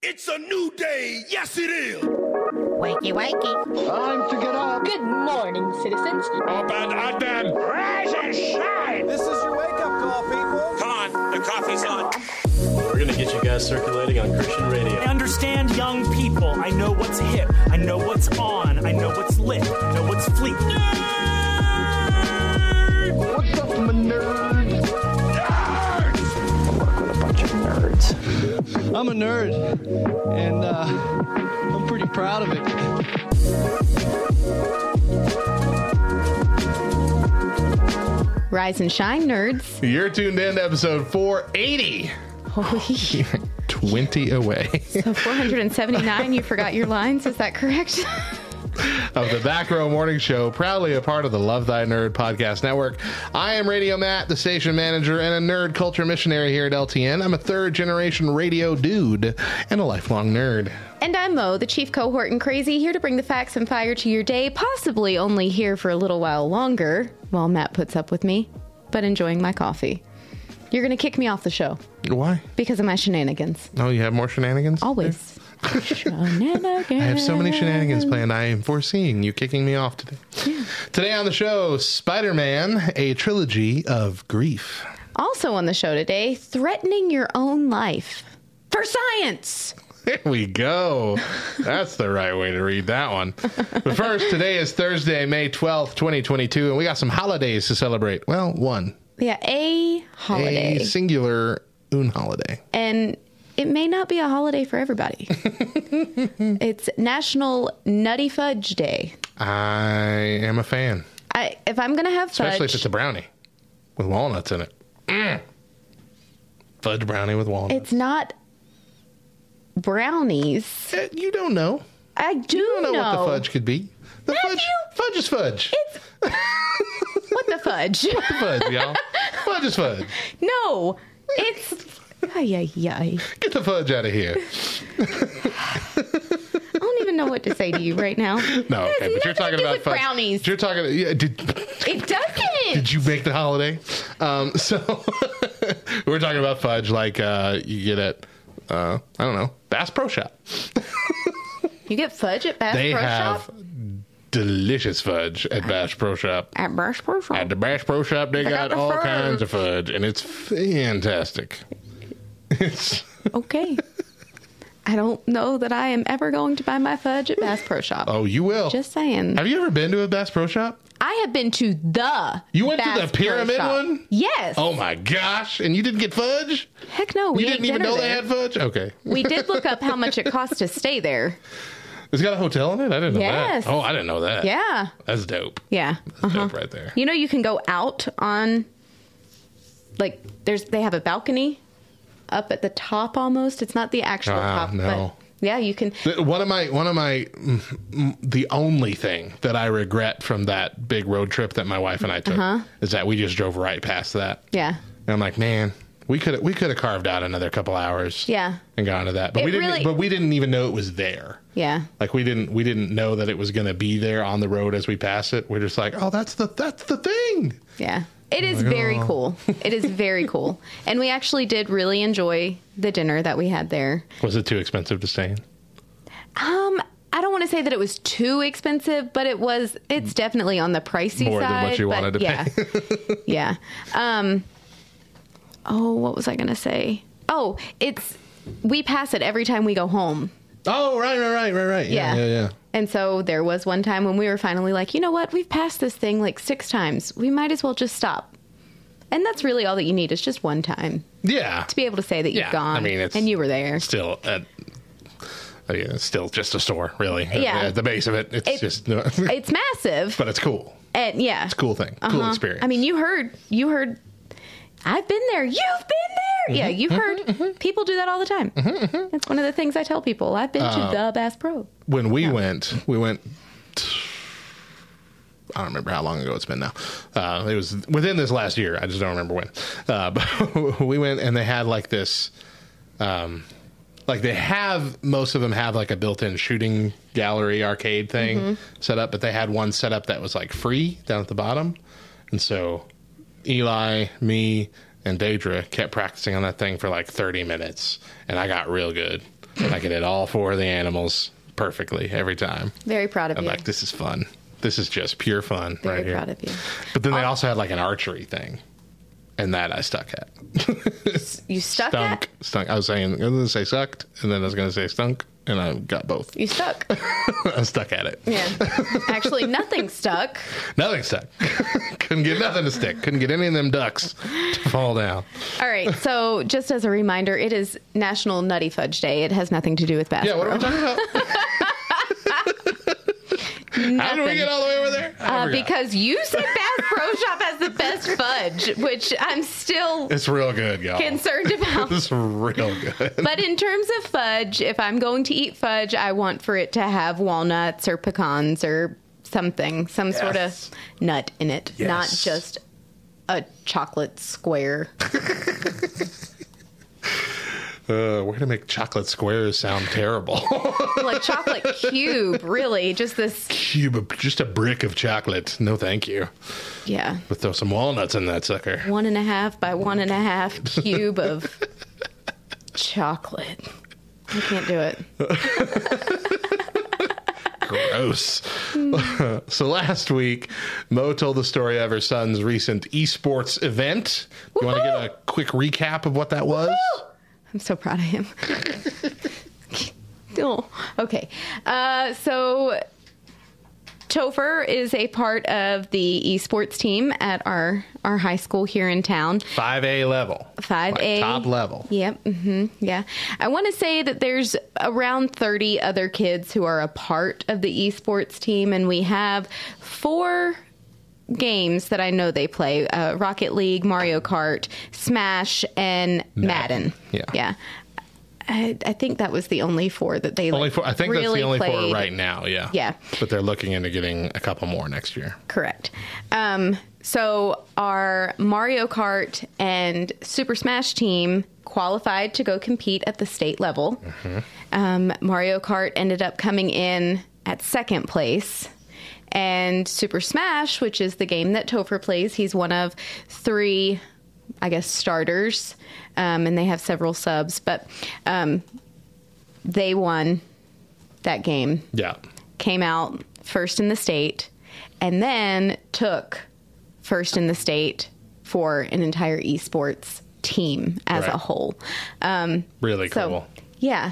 It's a new day. Yes, it is. Wakey, wakey. Time to get up. Good morning, citizens. Open, Ogden. Rise and shine. This is your wake-up call, people. Come on, the coffee's on. We're going to get you guys circulating on Christian radio. I understand young people. I know what's hip. I know what's on. I know what's lit. I know what's fleet. What's up, my nerd? I work with a bunch of nerds. I'm a nerd, and I'm pretty proud of it. Rise and shine, nerds. You're tuned in to episode 480. Holy. 20 away. So 479, you forgot your lines, is that correct? Of the Back Row Morning Show, proudly a part of the Love Thy Nerd podcast network. I am Radio Matt, the station manager and a nerd culture missionary here at LTN. I'm a third generation radio dude and a lifelong nerd. And I'm Mo, the chief cohort and crazy, here to bring the facts and fire to your day, possibly only here for a little while longer while Matt puts up with me, but enjoying my coffee. You're going to kick me off the show. Why? Because of my shenanigans. Oh, you have more shenanigans? Always. Shenanigans. I have so many shenanigans planned. I am foreseeing you kicking me off today. Yeah. Today on the show, Spider-Man, a trilogy of grief. Also on the show today, threatening your own life. For science! There we go. That's the right way to read that one. But first, today is Thursday, May 12th, 2022, and we got some holidays to celebrate. Well, one. Yeah, a holiday. A singular holiday. And it may not be a holiday for everybody. It's National Nutty Fudge Day. I am a fan. If I'm going to have fudge... Especially if it's a brownie with walnuts in it. Fudge brownie with walnuts. It's not brownies. You don't know. I do You don't know what the know. fudge could be. The fudge is fudge. It's... What the fudge? What the fudge, y'all? Fudge is fudge. No, it's... Ay, ay, ay. Get the fudge out of here. I don't even know what to say to you right now. No, okay, but you're talking about fudge. Brownies. You're talking. Yeah, It doesn't. Did you make the holiday? So we're talking about fudge like you get at I don't know, Bass Pro Shop. You get fudge at Bass They Pro have Shop? delicious fudge at Bass Pro Shop. At Bass Pro Shop. At the Bass Pro Shop, they got the all fudge. kinds of fudge, and it's fantastic. It's Okay. I don't know that I am ever going to buy my fudge at Bass Pro Shop. Oh, you will. Just saying. Have you ever been to a Bass Pro Shop? I have been to the You went Bass to the Pro Pyramid Shop. one? Yes. Oh my gosh! And you didn't get fudge? Heck no. We You didn't ate even dinner know they there. had fudge? Okay. We did look up how much it cost to stay there. It's got a hotel in it? I didn't know Yes. that. Oh, I didn't know that. Yeah. That's dope. Yeah. That's dope right there. You know, you can go out on, like, they have a balcony up at the top almost. It's not the actual top, no. but yeah, you can. One of my, the only thing that I regret from that big road trip that my wife and I took is that we just drove right past that. Yeah. And I'm like, man, we could have carved out another couple hours. Yeah. And gone to that, but we didn't even know it was there. Yeah. Like we didn't know that it was going to be there on the road as we pass it. We're just like, oh, that's the thing. Yeah. It is very cool. It is very cool. And we actually did really enjoy the dinner that we had there. Was it too expensive to stay in? I don't want to say that it was too expensive, but it's definitely on the pricey More side. than what you wanted to pay. Yeah. Oh, what was I going to say? Oh, we pass it every time we go home. Oh, right. Yeah. And so there was one time when we were finally like, you know what? We've passed this thing like 6 times. We might as well just stop. And that's really all that you need is just one time. Yeah. To be able to say that you've gone. I mean, and you were there. Still it's still just a store, really. Yeah. At the base of it, it's just... It's massive. But it's cool. And yeah. It's a cool thing. Cool experience. I mean, you heard, I've been there. You've been there. Yeah, you've heard. People do that all the time. It's one of the things I tell people. I've been to the Bass Pro. When we went... I don't remember how long ago it's been now. It was within this last year. I just don't remember when. But we went and they had like this... most of them have like a built-in shooting gallery arcade thing set up, but they had one set up that was like free down at the bottom. And so Eli, me, and Daedra kept practicing on that thing for like 30 minutes, and I got real good. I can hit all 4 of the animals perfectly every time. Very proud of I'm you. like, this is fun. This is just pure fun Very right here. proud of you. But then they also had like an archery thing, and that I stuck at. You stuck Stunk. at? Stunk. I was going to say sucked, and then I was going to say stunk, and I got both. You stuck. I stuck at it. Yeah. Actually, nothing stuck. Nothing stuck. Couldn't get nothing to stick. Couldn't get any of them ducks to fall down. All right. So, just as a reminder, it is National Nutty Fudge Day. It has nothing to do with Bass Yeah, what Pro. are we talking about? How did we get all the way over there? I forgot. Because you said Bass Pro Shop has the best fudge, which I'm still It's real good, y'all. concerned about. It's real good. But in terms of fudge, if I'm going to eat fudge, I want for it to have walnuts or pecans or something, some sort of nut in it, not just a chocolate square. We're going to make chocolate squares sound terrible. Like chocolate cube, really. Just this. Just a brick of chocolate. No, thank you. Yeah. We'll throw some walnuts in that sucker. 1.5 by 1.5 cube of chocolate. I can't do it. Gross. So last week, Mo told the story of her son's recent esports event. You want to give a quick recap of what that was? I'm so proud of him. Oh, okay. So Topher is a part of the esports team at our high school here in town. 5A level. 5A. Like top level. Yep. Yeah. I want to say that there's around 30 other kids who are a part of the esports team, and we have 4 games that I know they play: Rocket League, Mario Kart, Smash, and Madden. Yeah. I think that was the only 4 that they Only 4. I think really that's the only played. 4 right now. Yeah. Yeah. But they're looking into getting a couple more next year. Correct. So our Mario Kart and Super Smash team qualified to go compete at the state level. Mario Kart ended up coming in at 2nd place. And Super Smash, which is the game that Topher plays, he's one of 3, I guess, starters. And they have several subs. But they won that game. Yeah. Came out first in the state. And then took first in the state for an entire esports team as a whole. Really cool. So, yeah.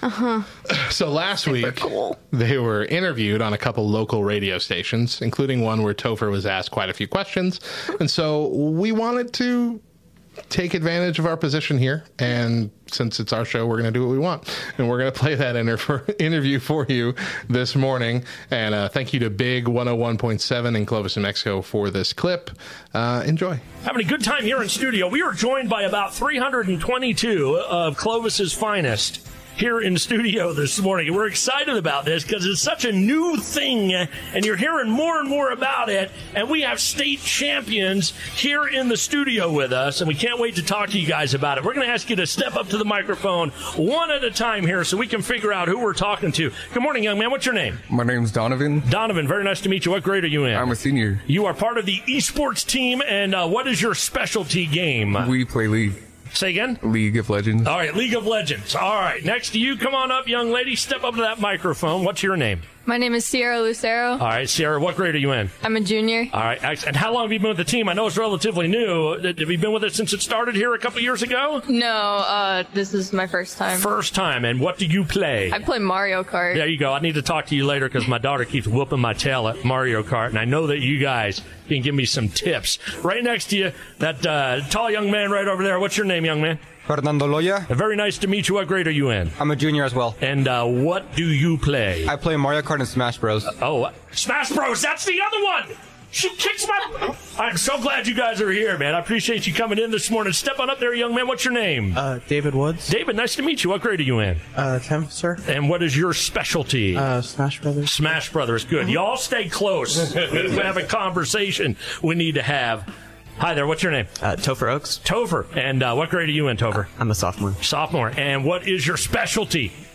So last week, cool. They were interviewed on a couple local radio stations, including one where Topher was asked quite a few questions. And so we wanted to take advantage of our position here. And since it's our show, we're going to do what we want. And we're going to play that interview for you this morning. And thank you to Big 101.7 in Clovis, New Mexico for this clip. Enjoy. Having a good time here in studio. We are joined by about 322 of Clovis's finest here in studio this morning. We're excited about this because it's such a new thing, and you're hearing more and more about it. And we have state champions here in the studio with us, and we can't wait to talk to you guys about it. We're going to ask you to step up to the microphone one at a time here so we can figure out who we're talking to. Good morning, young man. What's your name? My name's Donovan. Donovan, very nice to meet you. What grade are you in? I'm a senior. You are part of the esports team, and what is your specialty game? We play League. Say again? League of Legends. All right, League of Legends. All right, next to you, come on up, young lady. Step up to that microphone. What's your name? My name is Sierra Lucero. All right, Sierra, what grade are you in? I'm a junior. All right, and how long have you been with the team? I know it's relatively new. Have you been with it since it started here a couple years ago? No, this is my first time. First time, and what do you play? I play Mario Kart. There you go. I need to talk to you later because my daughter keeps whooping my tail at Mario Kart, and I know that you guys can give me some tips. Right next to you, that tall young man right over there. What's your name, young man? Fernando Loya. Very nice to meet you. What grade are you in? I'm a junior as well. And what do you play? I play Mario Kart and Smash Bros. Smash Bros. That's the other one. She kicks my... I'm so glad you guys are here, man. I appreciate you coming in this morning. Step on up there, young man. What's your name? David Woods. David, nice to meet you. What grade are you in? 10th, sir. And what is your specialty? Smash Brothers. Smash Brothers. Good. Y'all stay close. We have a conversation we need to have. Hi there, what's your name? Topher Oaks. Topher. And what grade are you in, Topher? I'm a sophomore. Sophomore. And what is your specialty?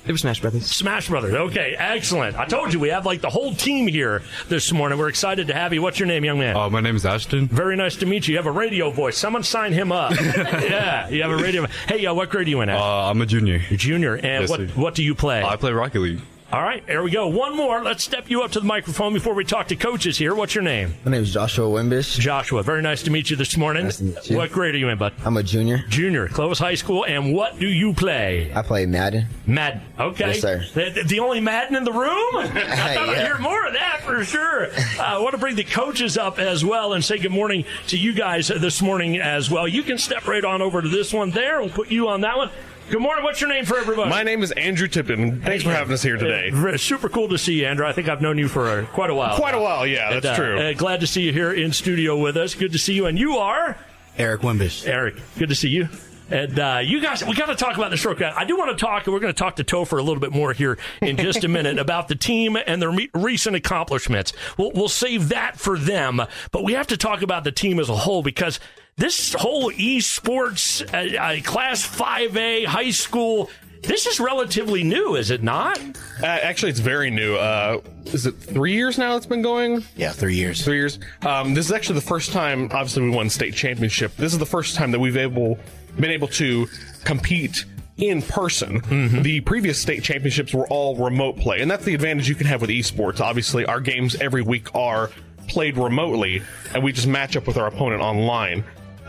It was Smash Brothers. Smash Brothers. Okay, excellent. I told you we have like the whole team here this morning. We're excited to have you. What's your name, young man? My name is Ashton. Very nice to meet you. You have a radio voice. Someone sign him up. Yeah, you have a radio. Hey, what grade are you in? I'm a junior. You're junior. And Yes, what do you play? I play Rocket League. All right, there we go. One more. Let's step you up to the microphone before we talk to coaches here. What's your name? My name is Joshua Wimbish. Joshua, very nice to meet you this morning. Nice to meet you. What grade are you in, bud? I'm a junior. Junior, Clovis High School. And what do you play? I play Madden. Madden. Okay. Yes, sir. The only Madden in the room? I thought I'd hear more of that for sure. I want to bring the coaches up as well and say good morning to you guys this morning as well. You can step right on over to this one there. We'll put you on that one. Good morning. What's your name for everybody? My name is Andrew Tippin. Thanks for having us here today. Super cool to see you, Andrew. I think I've known you for quite a while. Quite a while, yeah, that's true. Glad to see you here in studio with us. Good to see you. And you are? Eric Wimbish. Eric, good to see you. And you guys, we got to talk about the stroke. I do want to talk, and we're going to talk to Topher a little bit more here in just a minute about the team and their recent accomplishments. We'll save that for them, but we have to talk about the team as a whole because this whole esports, Class 5A, high school, this is relatively new, is it not? Actually, it's very new. Is it 3 years now it's been going? Yeah, 3 years. 3 years. This is actually the first time, obviously, we won state championship. This is the first time that we've been able to compete in person. Mm-hmm. The previous state championships were all remote play, and that's the advantage you can have with esports. Obviously, our games every week are played remotely, and we just match up with our opponent online.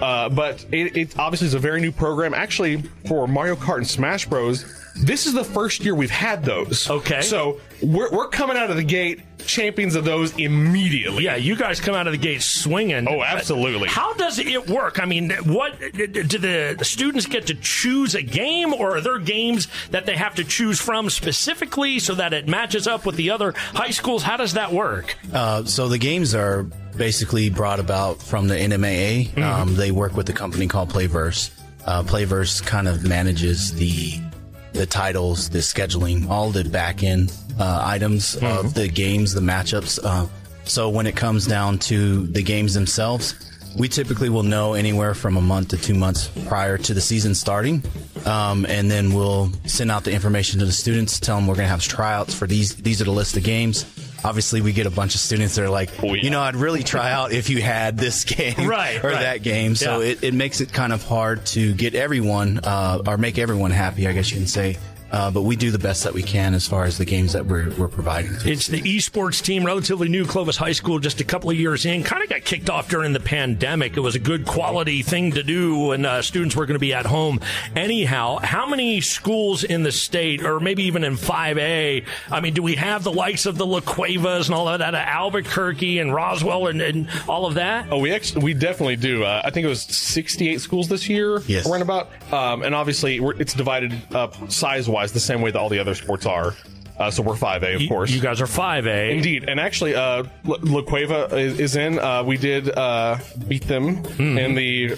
But it obviously is a very new program. Actually, for Mario Kart and Smash Bros., this is the first year we've had those. Okay. So we're coming out of the gate champions of those immediately. Yeah, you guys come out of the gate swinging. Oh, absolutely. How does it work? I mean, what do the students get to choose a game, or are there games that they have to choose from specifically so that it matches up with the other high schools? How does that work? So the games are basically brought about from the NMAA. Mm-hmm. They work with a company called Playverse. Playverse kind of manages the titles, the scheduling, all the back end items of the games, the matchups. So when it comes down to the games themselves, we typically will know anywhere from a month to 2 months prior to the season starting. And then we'll send out the information to the students, tell them we're going to have tryouts for these are the list of games. Obviously, we get a bunch of students that are like, I'd really try out if you had this game that game. So it makes it kind of hard to get everyone or make everyone happy, I guess you can say. But we do the best that we can as far as the games that we're providing. It's the esports team, relatively new, Clovis High School, just a couple of years in. Kind of got kicked off during the pandemic. It was a good quality thing to do when students were going to be at home. Anyhow, how many schools in the state, or maybe even in 5A, I mean, do we have the likes of the La Cuevas and all of that, Albuquerque and Roswell and all of that? Oh, we definitely do. I think it was 68 schools this year, around about. And obviously, it's divided up size-wise the same way that all the other sports are. So we're 5A, of course. You guys are 5A. Indeed. And actually, La Cueva is in. We did beat them in the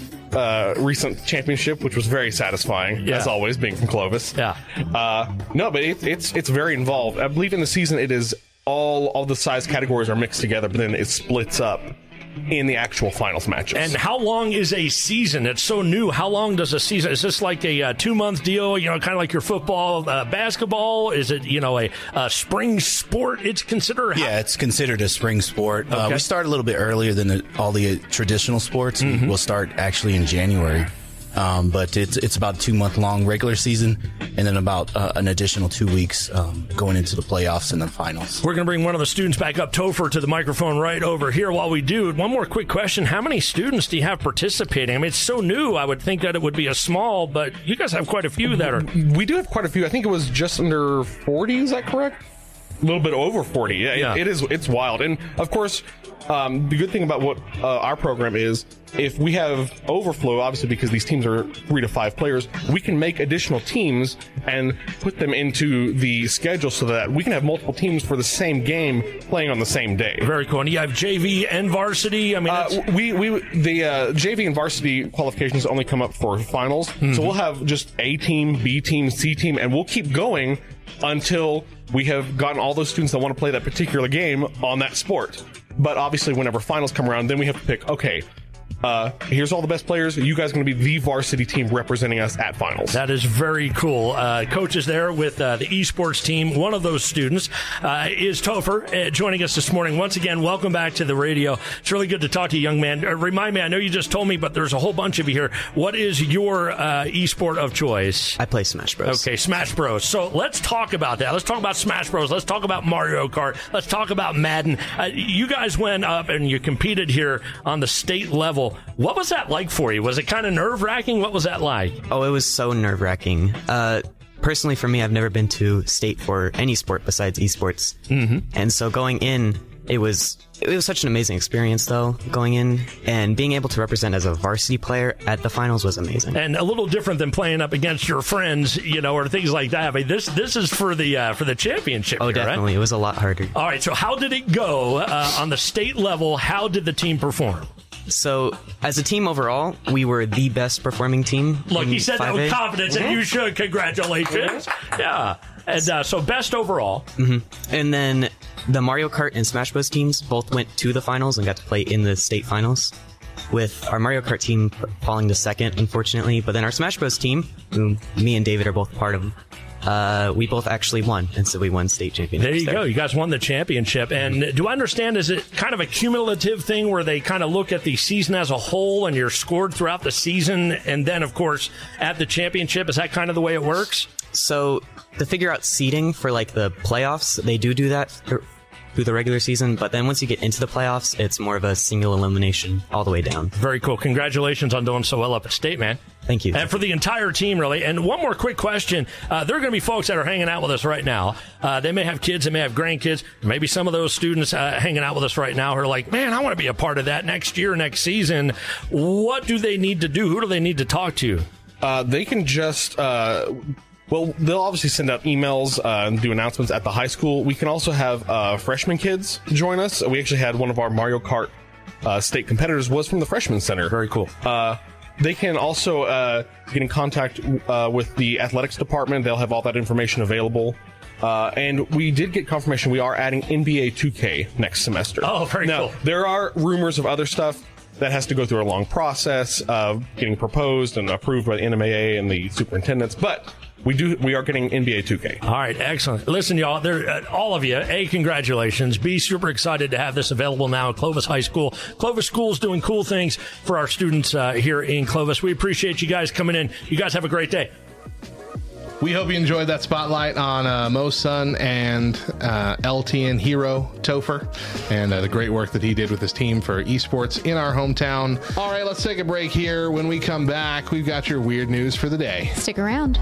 recent championship, which was very satisfying, as always, being from Clovis. Yeah. No, but it's very involved. I believe in the season it is all the size categories are mixed together, but then it splits up in the actual finals matches. And how long is a season? It's so new. How long does a season? Is this like a 2-month deal? Kind of like your football, basketball? Is it a spring sport? It's considered. Yeah, it's considered a spring sport. We start a little bit earlier than all the traditional sports. Mm-hmm. We'll start actually in January. But it's about a 2-month long regular season, and then about an additional 2 weeks going into the playoffs and the finals. We're going to bring one of the students back up, Topher, to the microphone right over here. While we do, one more quick question. How many students do you have participating? I mean, it's so new, I would think that it would be a small, but you guys have quite a few that are... We do have quite a few. I think it was just under 40, is that correct? A little bit over 40. Yeah. It's wild. And, of course... the good thing about what our program is, if we have overflow, obviously because these teams are 3 to 5 players, we can make additional teams and put them into the schedule so that we can have multiple teams for the same game playing on the same day. Very cool. And you have JV and varsity. I mean, the JV and varsity qualifications only come up for finals, so we'll have just A team, B team, C team, and we'll keep going until we have gotten all those students that want to play that particular game on that sport. But obviously, whenever finals come around, then we have to pick, okay, here's all the best players. You guys are going to be the varsity team representing us at finals. That is very cool. Coach is there with the esports team. One of those students is Topher, joining us this morning. Once again, welcome back to the radio. It's really good to talk to you, young man. Remind me, I know you just told me, but there's a whole bunch of you here. What is your esport of choice? I play Smash Bros. Okay, Smash Bros. So let's talk about that. Let's talk about Smash Bros. Let's talk about Mario Kart. Let's talk about Madden. You guys went up and you competed here on the state level. What was that like for you? Was it kind of nerve-wracking? What was that like? Oh, it was so nerve-wracking. Personally, for me, I've never been to state for any sport besides esports. Mm-hmm. And so going in, it was such an amazing experience, though, going in. And being able to represent as a varsity player at the finals was amazing. And a little different than playing up against your friends, or things like that. I mean, this is for the championship. Oh, here, definitely. Right? It was a lot harder. All right, so how did it go on the state level? How did the team perform? So, as a team overall, we were the best performing team. Look, he said that with confidence, and you should. Congratulations. Yeah. And so, best overall. Mm-hmm. And then the Mario Kart and Smash Bros. Teams both went to the finals and got to play in the state finals, with our Mario Kart team falling to second, unfortunately. But then our Smash Bros. Team, who me and David are both part of, we both actually won, and so we won state championships. There you go. You guys won the championship. And do I understand, is it kind of a cumulative thing where they kind of look at the season as a whole and you're scored throughout the season, and then, of course, at the championship? Is that kind of the way it works? So to figure out seeding for, like, the playoffs, they do that through the regular season, but then once you get into the playoffs, it's more of a single elimination all the way down. Very cool. Congratulations on doing so well up at state, man. Thank you. And for the entire team, really. And one more quick question. There are going to be folks that are hanging out with us right now. They may have kids, they may have grandkids. Maybe some of those students hanging out with us right now are like, man, I want to be a part of that next year, next season. What do they need to do? Who do they need to talk to? They can just... Well, they'll obviously send out emails and do announcements at the high school. We can also have freshman kids join us. We actually had one of our Mario Kart state competitors was from the freshman center. Very cool. They can also get in contact with the athletics department. They'll have all that information available. And we did get confirmation we are adding NBA 2K next semester. Oh, very cool. There are rumors of other stuff that has to go through a long process of getting proposed and approved by the NMAA and the superintendents, but we are getting NBA 2K. All right, excellent. Listen, y'all, all of you, A, congratulations. B, super excited to have this available now at Clovis High School. Clovis School's doing cool things for our students here in Clovis. We appreciate you guys coming in. You guys have a great day. We hope you enjoyed that spotlight on Mo's son and LTN hero Topher, and the great work that he did with his team for esports in our hometown. All right, let's take a break here. When we come back, we've got your weird news for the day. Stick around.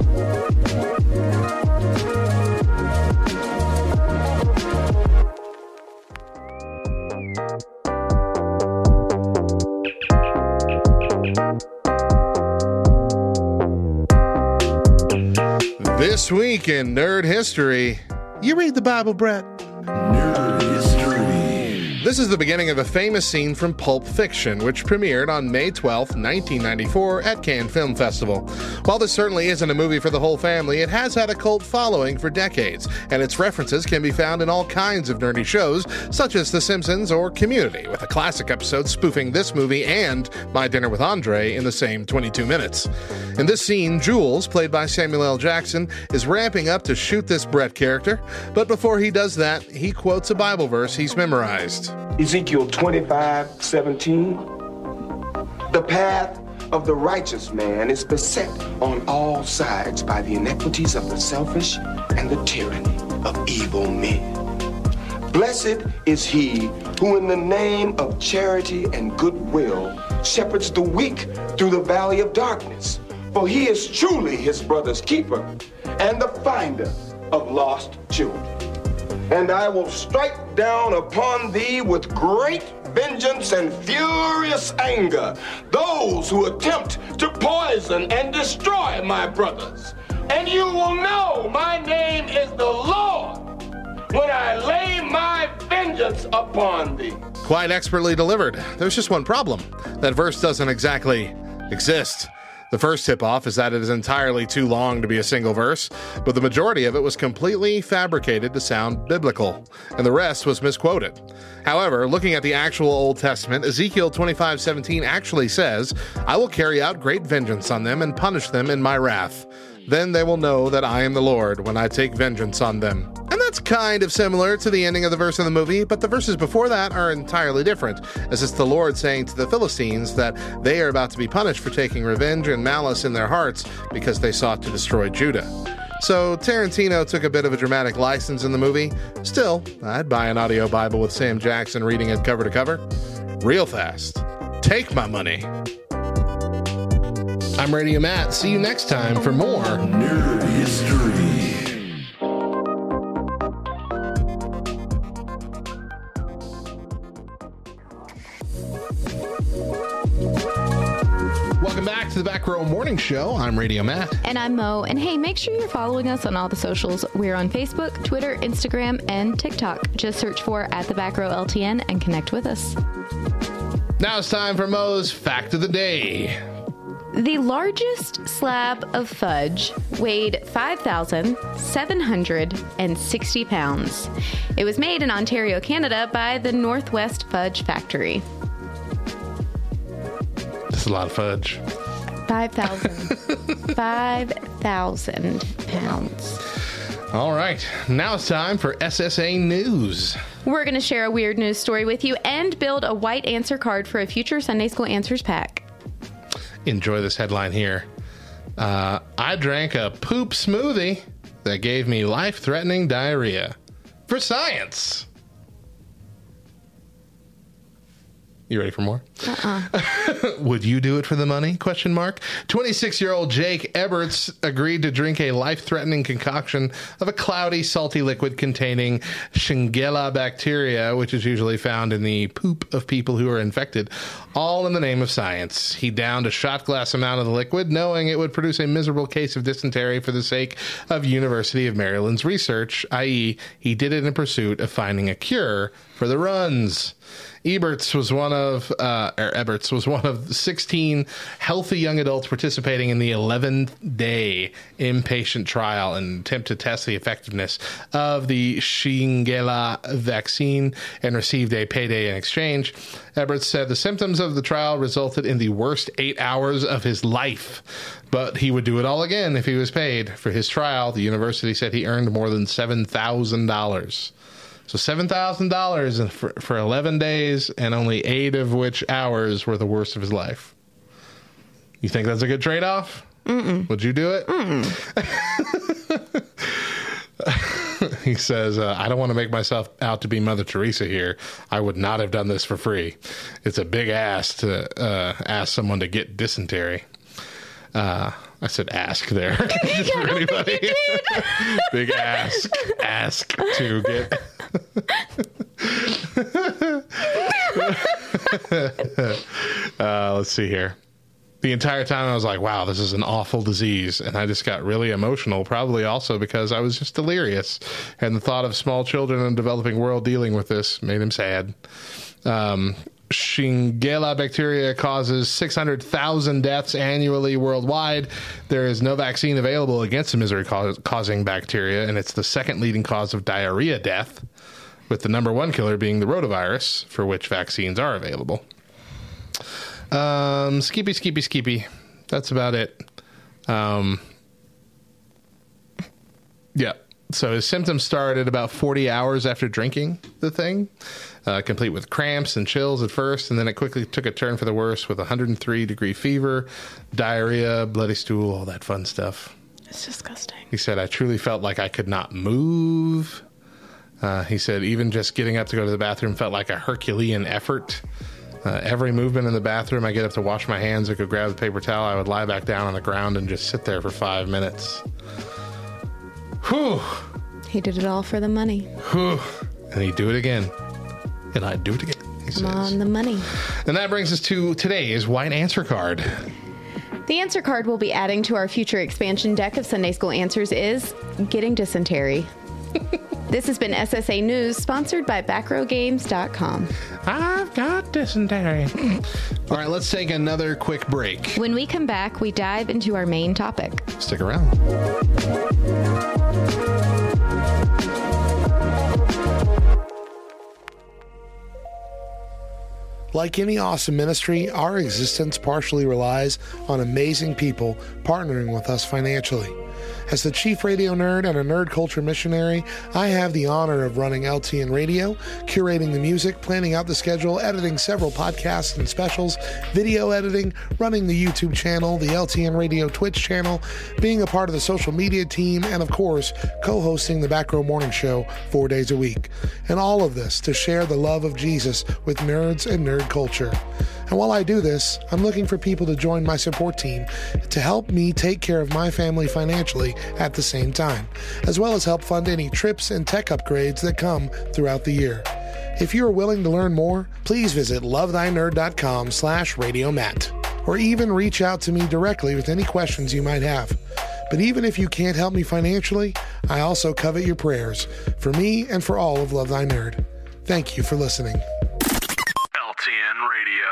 This week in Nerd History, you read the Bible, Brett? Nerd History. This is the beginning of a famous scene from Pulp Fiction, which premiered on May 12th, 1994 at Cannes Film Festival. While this certainly isn't a movie for the whole family, it has had a cult following for decades, and its references can be found in all kinds of nerdy shows, such as The Simpsons or Community, with a classic episode spoofing this movie and My Dinner with Andre in the same 22 minutes. In this scene, Jules, played by Samuel L. Jackson, is ramping up to shoot this Brett character, but before he does that, he quotes a Bible verse he's memorized. Ezekiel 25:17. The path of the righteous man is beset on all sides by the iniquities of the selfish and the tyranny of evil men. Blessed is he who in the name of charity and goodwill shepherds the weak through the valley of darkness, for he is truly his brother's keeper and the finder of lost children. And I will strike down upon thee with great vengeance and furious anger those who attempt to poison and destroy my brothers. And you will know my name is the Lord when I lay my vengeance upon thee. Quite expertly delivered. There's just one problem. That verse doesn't exactly exist. The first tip-off is that it is entirely too long to be a single verse, but the majority of it was completely fabricated to sound biblical, and the rest was misquoted. However, looking at the actual Old Testament, Ezekiel 25:17 actually says, "I will carry out great vengeance on them and punish them in my wrath. Then they will know that I am the Lord when I take vengeance on them." And that's kind of similar to the ending of the verse in the movie, but the verses before that are entirely different, as it's the Lord saying to the Philistines that they are about to be punished for taking revenge and malice in their hearts because they sought to destroy Judah. So Tarantino took a bit of a dramatic license in the movie. Still, I'd buy an audio Bible with Sam Jackson reading it cover to cover. Real fast. Take my money. I'm Radio Matt. See you next time for more Nerd History. Welcome back to the Back Row Morning Show. I'm Radio Matt. And I'm Mo. And hey, make sure you're following us on all the socials. We're on Facebook, Twitter, Instagram, and TikTok. Just search for @TheBackRowLTN and connect with us. Now it's time for Mo's Fact of the Day. The largest slab of fudge weighed 5,760 pounds. It was made in Ontario, Canada by the Northwest Fudge Factory. That's a lot of fudge. 5,000 pounds. All right. Now it's time for SSA News. We're going to share a weird news story with you and build a white answer card for a future Sunday School Answers pack. Enjoy this headline here. I drank a poop smoothie that gave me life-threatening diarrhea. For science. You ready for more? Would you do it for the money? 26-year-old Jake Eberts agreed to drink a life-threatening concoction of a cloudy, salty liquid containing Shigella bacteria, which is usually found in the poop of people who are infected, all in the name of science. He downed a shot glass amount of the liquid, knowing it would produce a miserable case of dysentery for the sake of University of Maryland's research, i.e., he did it in pursuit of finding a cure for the runs. Eberts was one of 16 healthy young adults participating in the 11-day inpatient trial in an attempt to test the effectiveness of the Shigella vaccine and received a payday in exchange. Eberts said the symptoms of the trial resulted in the worst 8 hours of his life, but he would do it all again if he was paid. For his trial, the university said he earned more than $7,000. So $7,000 for 11 days, and only 8 of which hours were the worst of his life. You think that's a good trade-off? Mm-mm. Would you do it? Mm-mm. He says, I don't want to make myself out to be Mother Teresa here. I would not have done this for free. It's a big ask to ask someone to get dysentery. I said ask there. Just for anybody. Big ask. Ask to get. Let's see here. The entire time I was like, wow, this is an awful disease. And I just got really emotional, probably also because I was just delirious. And the thought of small children in the developing world dealing with this made him sad. Shigella bacteria causes 600,000 deaths annually worldwide. There is no vaccine available against the misery-causing bacteria, and it's the second leading cause of diarrhea death, with the number one killer being the rotavirus, for which vaccines are available. Skeepy. That's about it. Yeah. So his symptoms started about 40 hours after drinking the thing, complete with cramps and chills at first, and then it quickly took a turn for the worse with 103-degree fever, diarrhea, bloody stool, all that fun stuff. It's disgusting. He said, I truly felt like I could not move. He said, even just getting up to go to the bathroom felt like a Herculean effort. Every movement in the bathroom, I get up to wash my hands or go grab the paper towel, I would lie back down on the ground and just sit there for 5 minutes. Whew. He did it all for the money. Whew. And he'd do it again. And I'd do it again, he says. Come on, the money. And that brings us to today's White Answer Card. The answer card we'll be adding to our future expansion deck of Sunday School Answers is getting dysentery. This has been SSA News, sponsored by BackRowGames.com. I've got dysentery. All right, let's take another quick break. When we come back, we dive into our main topic. Stick around. Like any awesome ministry, our existence partially relies on amazing people partnering with us financially. As the chief radio nerd and a nerd culture missionary, I have the honor of running LTN Radio, curating the music, planning out the schedule, editing several podcasts and specials, video editing, running the YouTube channel, the LTN Radio Twitch channel, being a part of the social media team, and of course, co-hosting the Back Row Morning Show 4 days a week. And all of this to share the love of Jesus with nerds and nerd culture. And while I do this, I'm looking for people to join my support team to help me take care of my family financially at the same time, as well as help fund any trips and tech upgrades that come throughout the year. If you are willing to learn more, please visit lovethynerd.com/radiomatt, or even reach out to me directly with any questions you might have. But even if you can't help me financially, I also covet your prayers for me and for all of Love Thy Nerd. Thank you for listening. LTN Radio.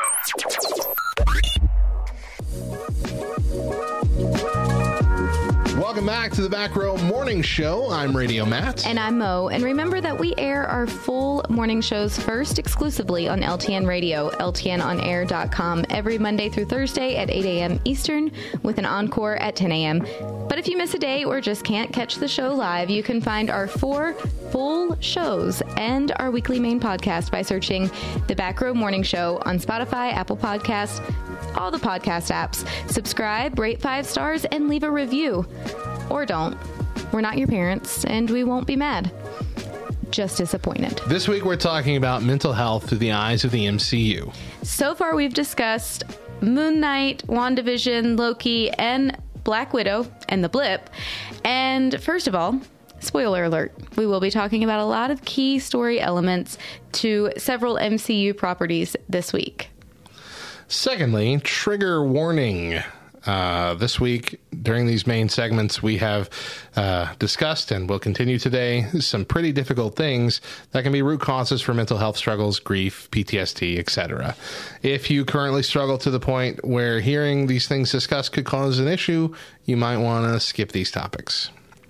Welcome back to the Back Row Morning Show. I'm Radio Matt. And I'm Mo. And remember that we air our full morning shows first exclusively on LTN Radio, LTNonair.com, every Monday through Thursday at 8 a.m. Eastern, with an encore at 10 a.m. But if you miss a day or just can't catch the show live, you can find our 4 full shows and our weekly main podcast by searching The Back Row Morning Show on Spotify, Apple Podcasts, all the podcast apps. Subscribe, rate 5 stars, and leave a review. Or don't. We're not your parents, and we won't be mad. Just disappointed. This week we're talking about mental health through the eyes of the MCU. So far we've discussed Moon Knight, WandaVision, Loki, and Black Widow, and The Blip. And first of all, spoiler alert, we will be talking about a lot of key story elements to several MCU properties this week. Secondly, trigger warning. This week, during these main segments, we have discussed and will continue today some pretty difficult things that can be root causes for mental health struggles, grief, PTSD, etc. If you currently struggle to the point where hearing these things discussed could cause an issue, you might want to skip these topics.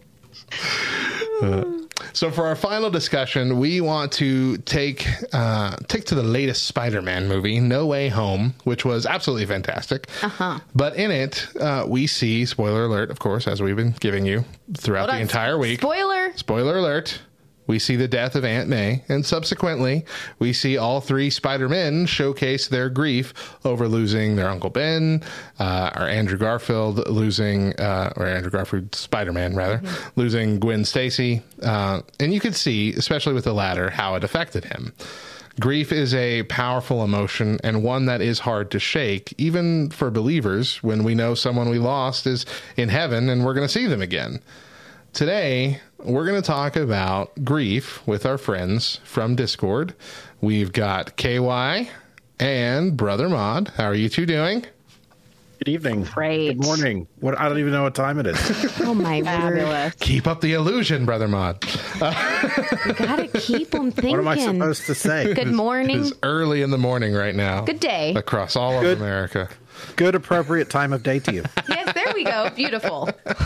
So for our final discussion, we want to take to the latest Spider-Man movie, No Way Home, which was absolutely fantastic. But in it, we see, spoiler alert, of course, as we've been giving you throughout the entire week. Spoiler alert. We see the death of Aunt May, and subsequently, we see all 3 Spider-Men showcase their grief over losing their Uncle Ben, or Andrew Garfield losing, or Andrew Garfield, Spider-Man rather, losing Gwen Stacy. And you could see, especially with the latter, how it affected him. Grief is a powerful emotion and one that is hard to shake, even for believers, when we know someone we lost is in heaven and we're going to see them again. Today, we're going to talk about grief with our friends from Discord. We've got KY and Brother Mod. How are you two doing? Good evening. Great. Good morning. I don't even know what time it is. Oh my word. Keep up the illusion, Brother Mod. You gotta keep them thinking. What am I supposed to say? Good morning. It's early in the morning right now. Good day. Across all of America. Good appropriate time of day to you. Yes, there we go. Beautiful.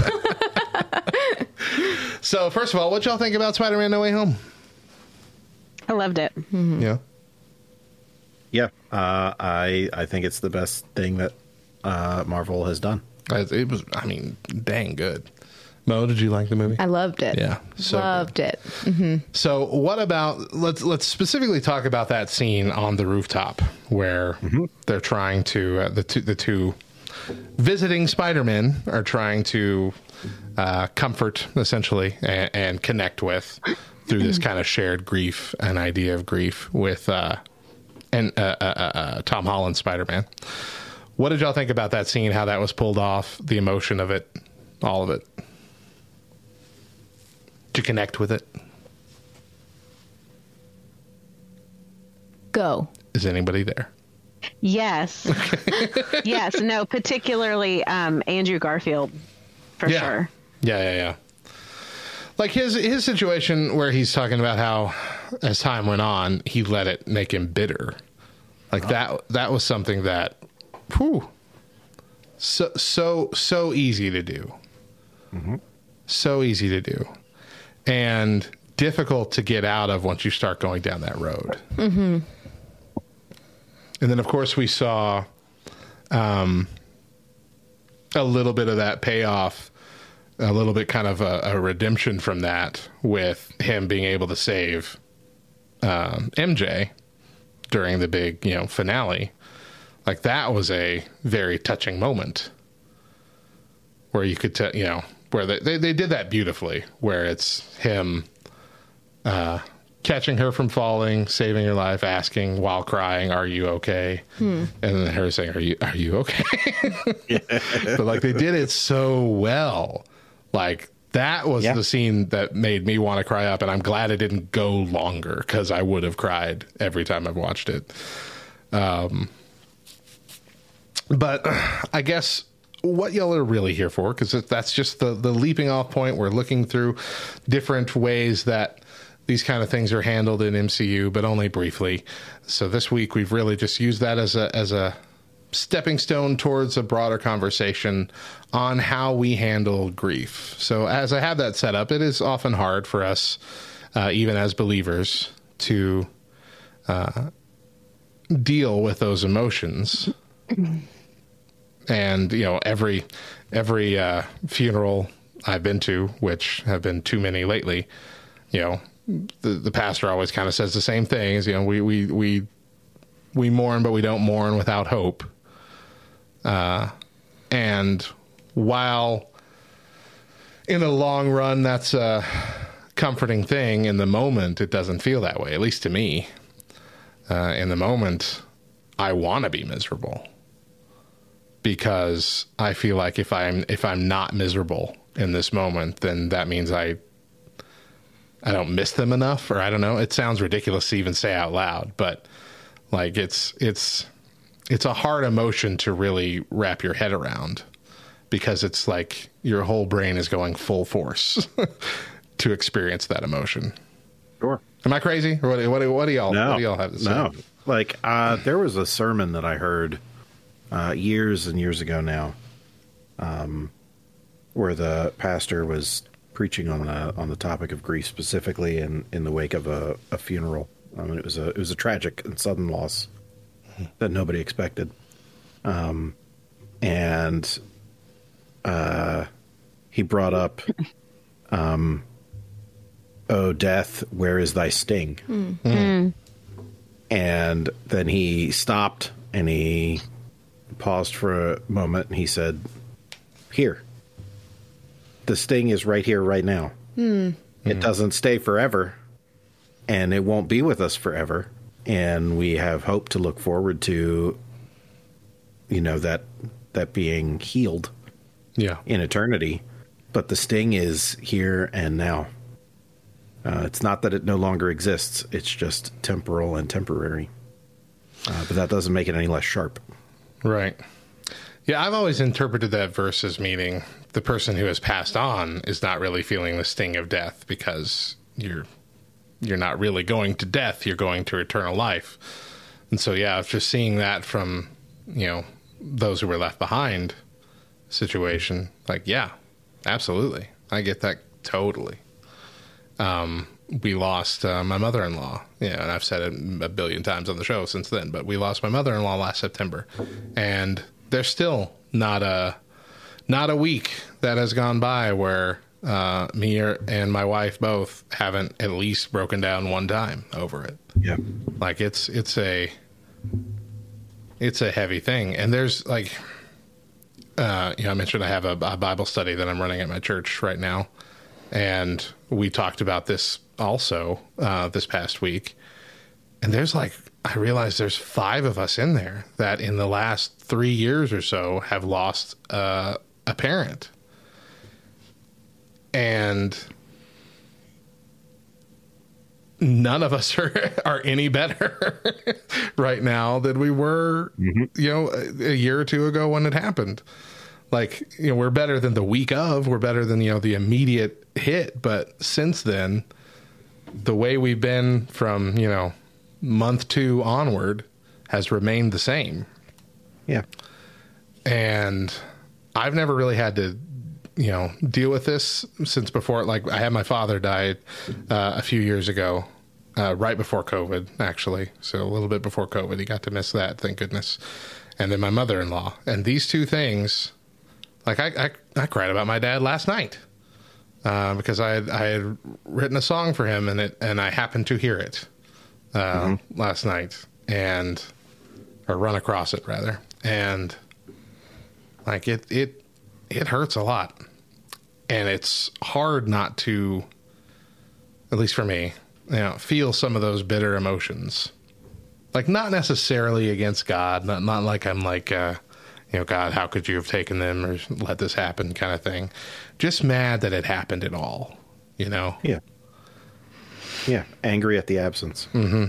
So, first of all, what y'all think about Spider-Man No Way Home? I loved it. Yeah. Yeah. I think it's the best thing that Marvel has done. It was, I mean, dang good. Mo, did you like the movie? I loved it. Yeah. So loved it. So what about, let's specifically talk about that scene on the rooftop where they're trying to, the two visiting Spider-Men are trying to comfort, essentially, and connect with through this kind of shared grief and idea of grief with Tom Holland's Spider-Man. What did y'all think about that scene, how that was pulled off, the emotion of it, all of it? To connect with it? Go. Is anybody there? Yes. Yes. No, particularly Andrew Garfield, for sure. Yeah. like his situation where he's talking about how as time went on, he let it make him bitter. Like that was something that, whew, so easy to do. Mm-hmm. So easy to do. And difficult to get out of once you start going down that road. Mm-hmm. And then, of course, we saw a little bit of that payoff, a little bit kind of a redemption from that with him being able to save MJ during the big, finale. Like, that was a very touching moment where you could tell, where they did that beautifully, where it's him catching her from falling, saving her life, asking while crying, "Are you okay?" And then her saying, "Are you okay?" But like, they did it so well. Like, that was the scene that made me want to cry up, and I'm glad it didn't go longer, because I would have cried every time I've watched it. But I guess what y'all are really here for, because that's just the leaping off point. We're looking through different ways that these kind of things are handled in MCU, but only briefly. So this week we've really just used that as a stepping stone towards a broader conversation on how we handle grief. So as I have that set up, it is often hard for us, even as believers, to deal with those emotions. And, every funeral I've been to, which have been too many lately, the pastor always kind of says the same thing, is, we mourn, but we don't mourn without hope. And while in the long run, that's a comforting thing, in the moment, it doesn't feel that way, at least to me. In the moment, I want to be miserable, because I feel like if I'm not miserable in this moment, then that means I don't miss them enough, or I don't know. It sounds ridiculous to even say out loud, but like it's a hard emotion to really wrap your head around, because it's like your whole brain is going full force to experience that emotion. Sure. Am I crazy? Or what do y'all have to say? No. Like, there was a sermon that I heard years and years ago now, where the pastor was preaching on the topic of grief, specifically in the wake of a funeral. It was a tragic and sudden loss that nobody expected, and he brought up, "Oh, death, where is thy sting?" Mm. And then he stopped and he paused for a moment, and he said, "Here. The sting is right here, right now. It doesn't stay forever, and it won't be with us forever. And we have hope to look forward to, that being healed in eternity. But the sting is here and now. It's not that it no longer exists. It's just temporal and temporary. But that doesn't make it any less sharp." Right. Yeah, I've always interpreted that verse as meaning the person who has passed on is not really feeling the sting of death, because you're not really going to death, you're going to eternal life. And so, yeah, just seeing that from, those who were left behind situation, like, yeah, absolutely. I get that totally. We lost my mother-in-law, and I've said it a billion times on the show since then, but we lost my mother-in-law last September, and there's still not a week that has gone by where me and my wife both haven't at least broken down one time over it. Yeah. Like, it's a heavy thing. And there's like, I mentioned I have a Bible study that I'm running at my church right now. And we talked about this also this past week. And I realized there's 5 of us in there that in the last 3 years or so have lost a parent. And none of us are any better right now than we were, a year or two ago when it happened. like, you know, we're better than the week of, we're better than, you know, the immediate hit. But since then, the way we've been from, you know, month 2 onward has remained the same. Yeah. And I've never really had to, you know, deal with this since before. Like, I had my father died a few years ago, right before COVID, actually. So a little bit before COVID, he got to miss that, thank goodness. And then my mother-in-law. And these two things, like, I cried about my dad last night because I had written a song for him, and I happened to hear it last night, or run across it rather, and like it hurts a lot, and it's hard not to, at least for me, you know, feel some of those bitter emotions. Like, not necessarily against God, not like I'm like, you know, God, how could you have taken them or let this happen kind of thing. Just mad that it happened at all, you know? Yeah. Yeah. Angry at the absence. Mm-hmm.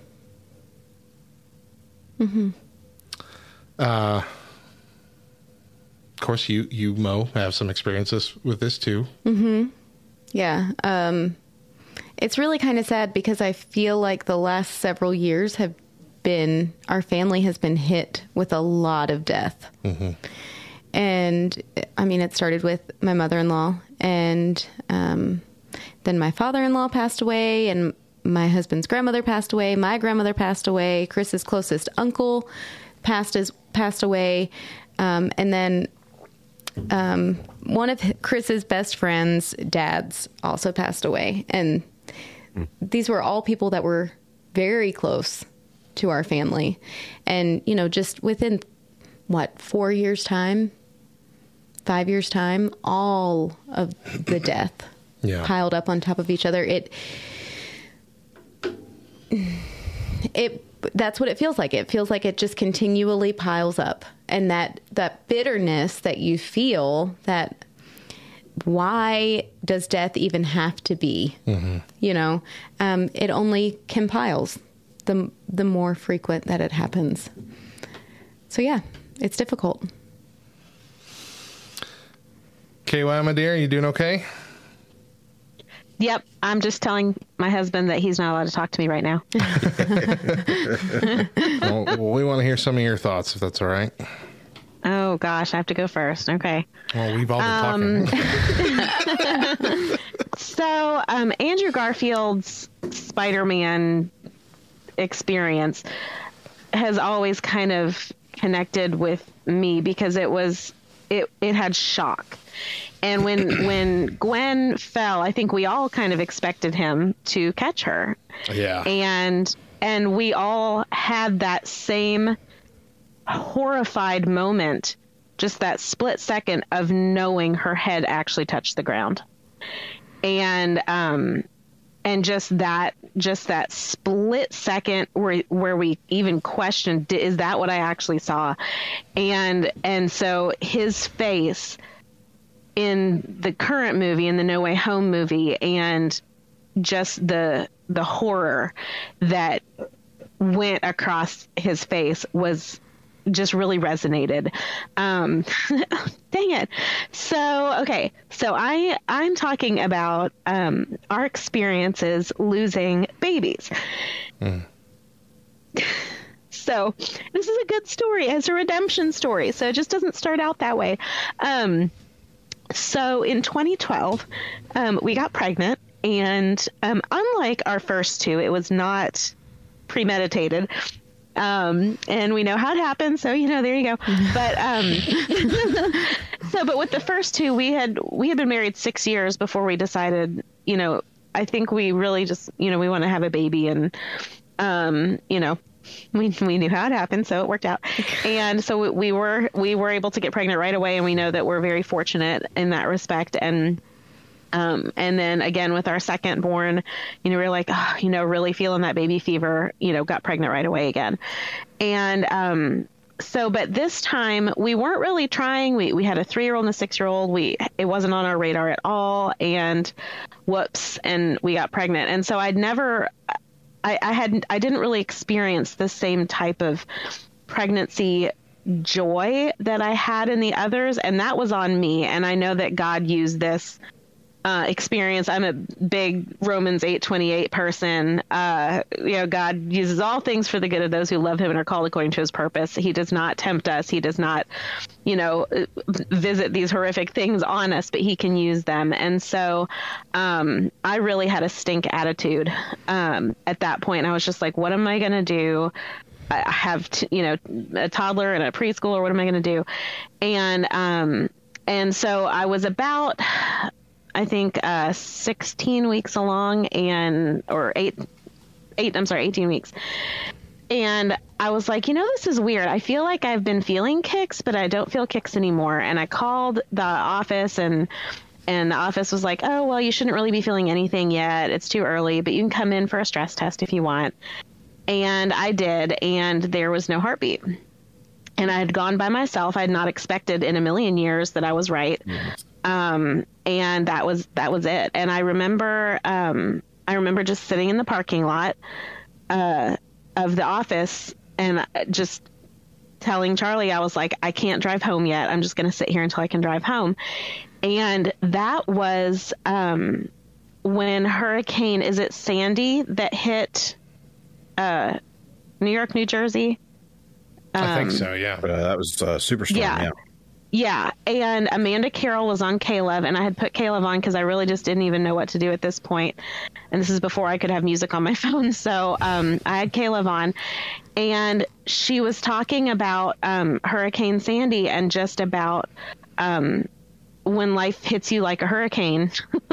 Mm-hmm. Of course, you, Mo, have some experiences with this too. Mm-hmm. Yeah. It's really kind of sad because I feel like the last several years our family has been hit with a lot of death. Mm-hmm. And I mean, it started with my mother-in-law, and then my father-in-law passed away, and my husband's grandmother passed away. My grandmother passed away. Chris's closest uncle passed away. And then one of Chris's best friends' dads also passed away. And these were all people that were very close to our family. And, you know, just within, 4 years' time, 5 years' time, all of the death piled up on top of each other. That's what it feels like. It feels like it just continually piles up. And that bitterness that you feel, that why does death even have to be? Mm-hmm. You know, it only compiles the more frequent that it happens. So yeah, it's difficult. KY, my dear, you doing okay? Yep. I'm just telling my husband that he's not allowed to talk to me right now. Well, we want to hear some of your thoughts, if that's all right. Oh, gosh. I have to go first. Okay. Well, we've all been talking. So, Andrew Garfield's Spider-Man experience has always kind of connected with me because it had shock. And when Gwen fell, I think we all kind of expected him to catch her. Yeah. And we all had that same horrified moment, just that split second of knowing her head actually touched the ground. And just that split second where we even questioned, is that what I actually saw? And so his face in the current movie, in the No Way Home movie, and just the horror that went across his face was just really resonated. Dang it. So, okay. So I'm talking about our experiences losing babies. Mm. So this is a good story. It's a redemption story. So it just doesn't start out that way. So in 2012, we got pregnant, and unlike our first two, it was not premeditated. And we know how it happened, so there you go. But but with the first two, we had been married 6 years before we decided. I think we really just we want to have a baby, and we knew how it happened, so it worked out. And so we were able to get pregnant right away, and we know that we're very fortunate in that respect. And then again with our second born, we're like, really feeling that baby fever, got pregnant right away again. And but this time we weren't really trying. We had a 3-year-old and a 6-year-old. It wasn't on our radar at all, and whoops, and we got pregnant. And so I didn't really experience the same type of pregnancy joy that I had in the others, and that was on me. And I know that God used this experience. I'm a big Romans 8:28 person. God uses all things for the good of those who love him and are called according to his purpose. He does not tempt us. He does not, visit these horrific things on us, but he can use them. And so I really had a stink attitude at that point. I was just like, what am I going to do? I have, a toddler and a preschooler. What am I going to do? And so I was about, I think, 16 weeks along or 18 weeks. And I was like, this is weird. I feel like I've been feeling kicks, but I don't feel kicks anymore. And I called the office and the office was like, oh, well, you shouldn't really be feeling anything yet. It's too early, but you can come in for a stress test if you want. And I did, and there was no heartbeat. And I had gone by myself. I had not expected in a million years that I was right. And that was it. And I remember just sitting in the parking lot of the office and just telling Charlie, I was like, I can't drive home yet. I'm just going to sit here until I can drive home. And that was when Hurricane, is it Sandy that hit New York, New Jersey? I think so, yeah. That was Superstorm, yeah. Yeah, and Amanda Carroll was on K-Love, and I had put K-Love on because I really just didn't even know what to do at this point. And this is before I could have music on my phone, so I had K-Love on. And she was talking about Hurricane Sandy and just about when life hits you like a hurricane.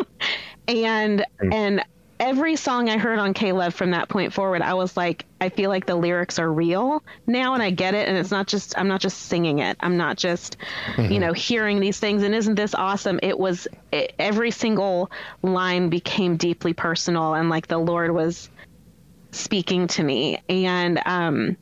and every song I heard on K-Love from that point forward, I was like, I feel like the lyrics are real now and I get it. And it's not just, I'm not just singing it. I'm not just, hearing these things. And isn't this awesome? Every single line became deeply personal and like the Lord was speaking to me. And,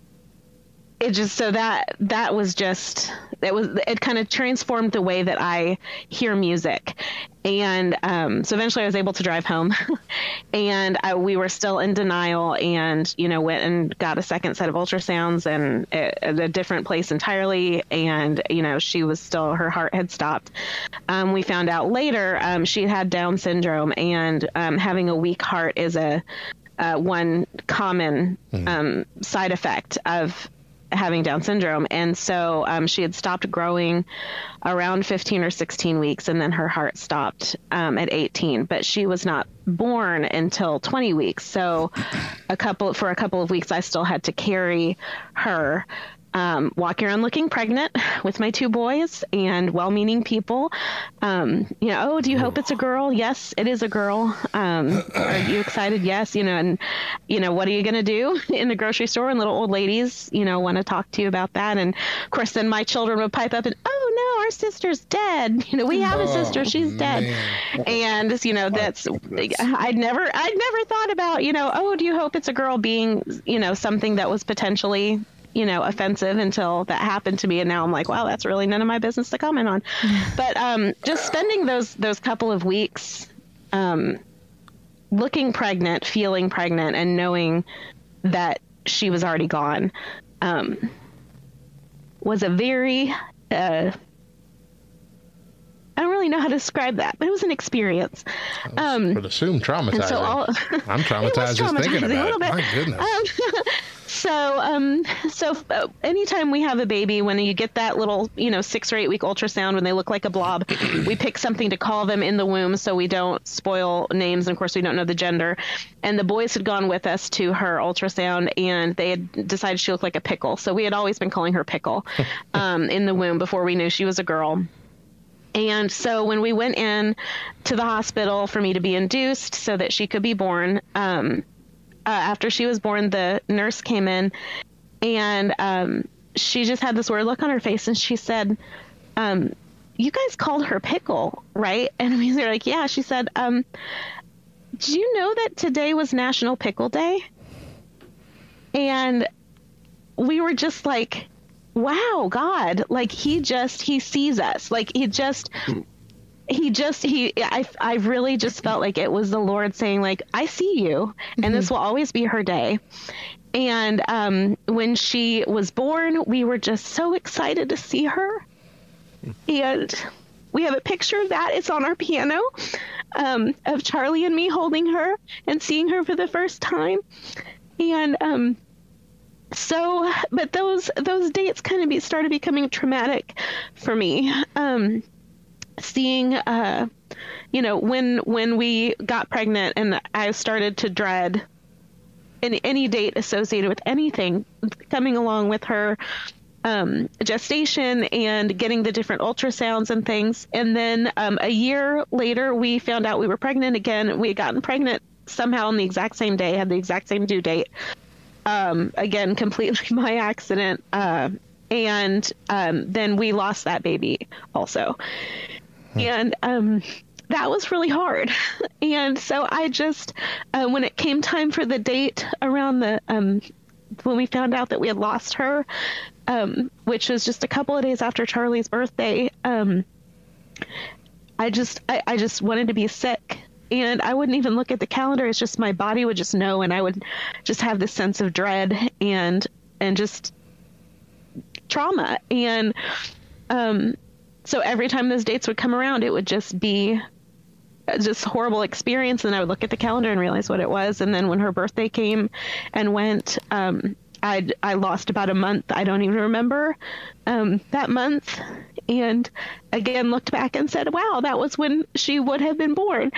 it just, so that was just, it kind of transformed the way that I hear music. And so eventually I was able to drive home and we were still in denial and, went and got a second set of ultrasounds and at a different place entirely. And, she was still, her heart had stopped. We found out later she had Down syndrome, and having a weak heart is one common side effect of having Down syndrome. And so she had stopped growing around 15 or 16 weeks, and then her heart stopped at 18, but she was not born until 20 weeks. So for a couple of weeks, I still had to carry her, walking around looking pregnant with my two boys and well-meaning people. Oh, do you hope it's a girl? Yes, it is a girl. Are you excited? Yes. And, what are you going to do in the grocery store? And little old ladies, want to talk to you about that. And of course, then my children would pipe up and, oh no, our sister's dead. We have a sister. She's dead. Man. And, that's, I'd never thought about, oh, do you hope it's a girl being, something that was potentially offensive until that happened to me. And now I'm like, wow, that's really none of my business to comment on. But just spending those couple of weeks looking pregnant, feeling pregnant, and knowing that she was already gone was a very I don't really know how to describe that, but it was an experience. I would assume traumatizing. So I'm traumatized just thinking about it. My goodness. So anytime we have a baby, when you get that little, 6 or 8 week ultrasound, when they look like a blob, we pick something to call them in the womb so we don't spoil names. And of course, we don't know the gender. And the boys had gone with us to her ultrasound, and they had decided she looked like a pickle. So we had always been calling her Pickle in the womb before we knew she was a girl. And so when we went in to the hospital for me to be induced so that she could be born, after she was born, the nurse came in, and she just had this weird look on her face, and she said, you guys called her Pickle, right? And we were like, yeah. She said, do you know that today was National Pickle Day? And we were just like, wow, God, like he sees us. Like I really just felt like it was the Lord saying, like, I see you, and this will always be her day. And when she was born, we were just so excited to see her. And we have a picture of that. It's on our piano, of Charlie and me holding her and seeing her for the first time. And but those dates kind of started becoming traumatic for me. Seeing, when we got pregnant, and I started to dread any date associated with anything coming along with her gestation and getting the different ultrasounds and things. And then a year later, we found out we were pregnant again. We had gotten pregnant somehow on the exact same day, had the exact same due date. Again, completely my accident. And then we lost that baby also. And that was really hard. And so I just, when it came time for the date around when we found out that we had lost her, which was just a couple of days after Charlie's birthday, I just wanted to be sick. And I wouldn't even look at the calendar. It's just my body would just know, and I would just have this sense of dread and just trauma. And so every time those dates would come around, it would just be just a horrible experience. And I would look at the calendar and realize what it was. And then when her birthday came and went, I lost about a month. I don't even remember that month. And again, looked back and said, wow, that was when she would have been born.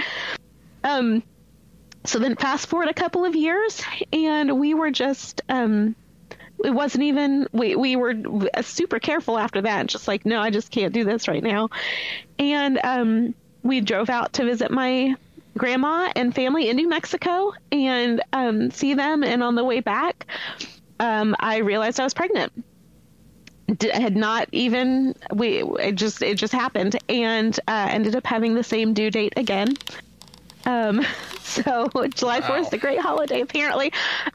So then fast forward a couple of years, and we were just, it wasn't even, we were super careful after that. Just like, no, I just can't do this right now. And we drove out to visit my grandma and family in New Mexico and see them. And on the way back, I realized I was pregnant. Had not even, it just happened, and ended up having the same due date again. So July 4th is the great holiday, apparently.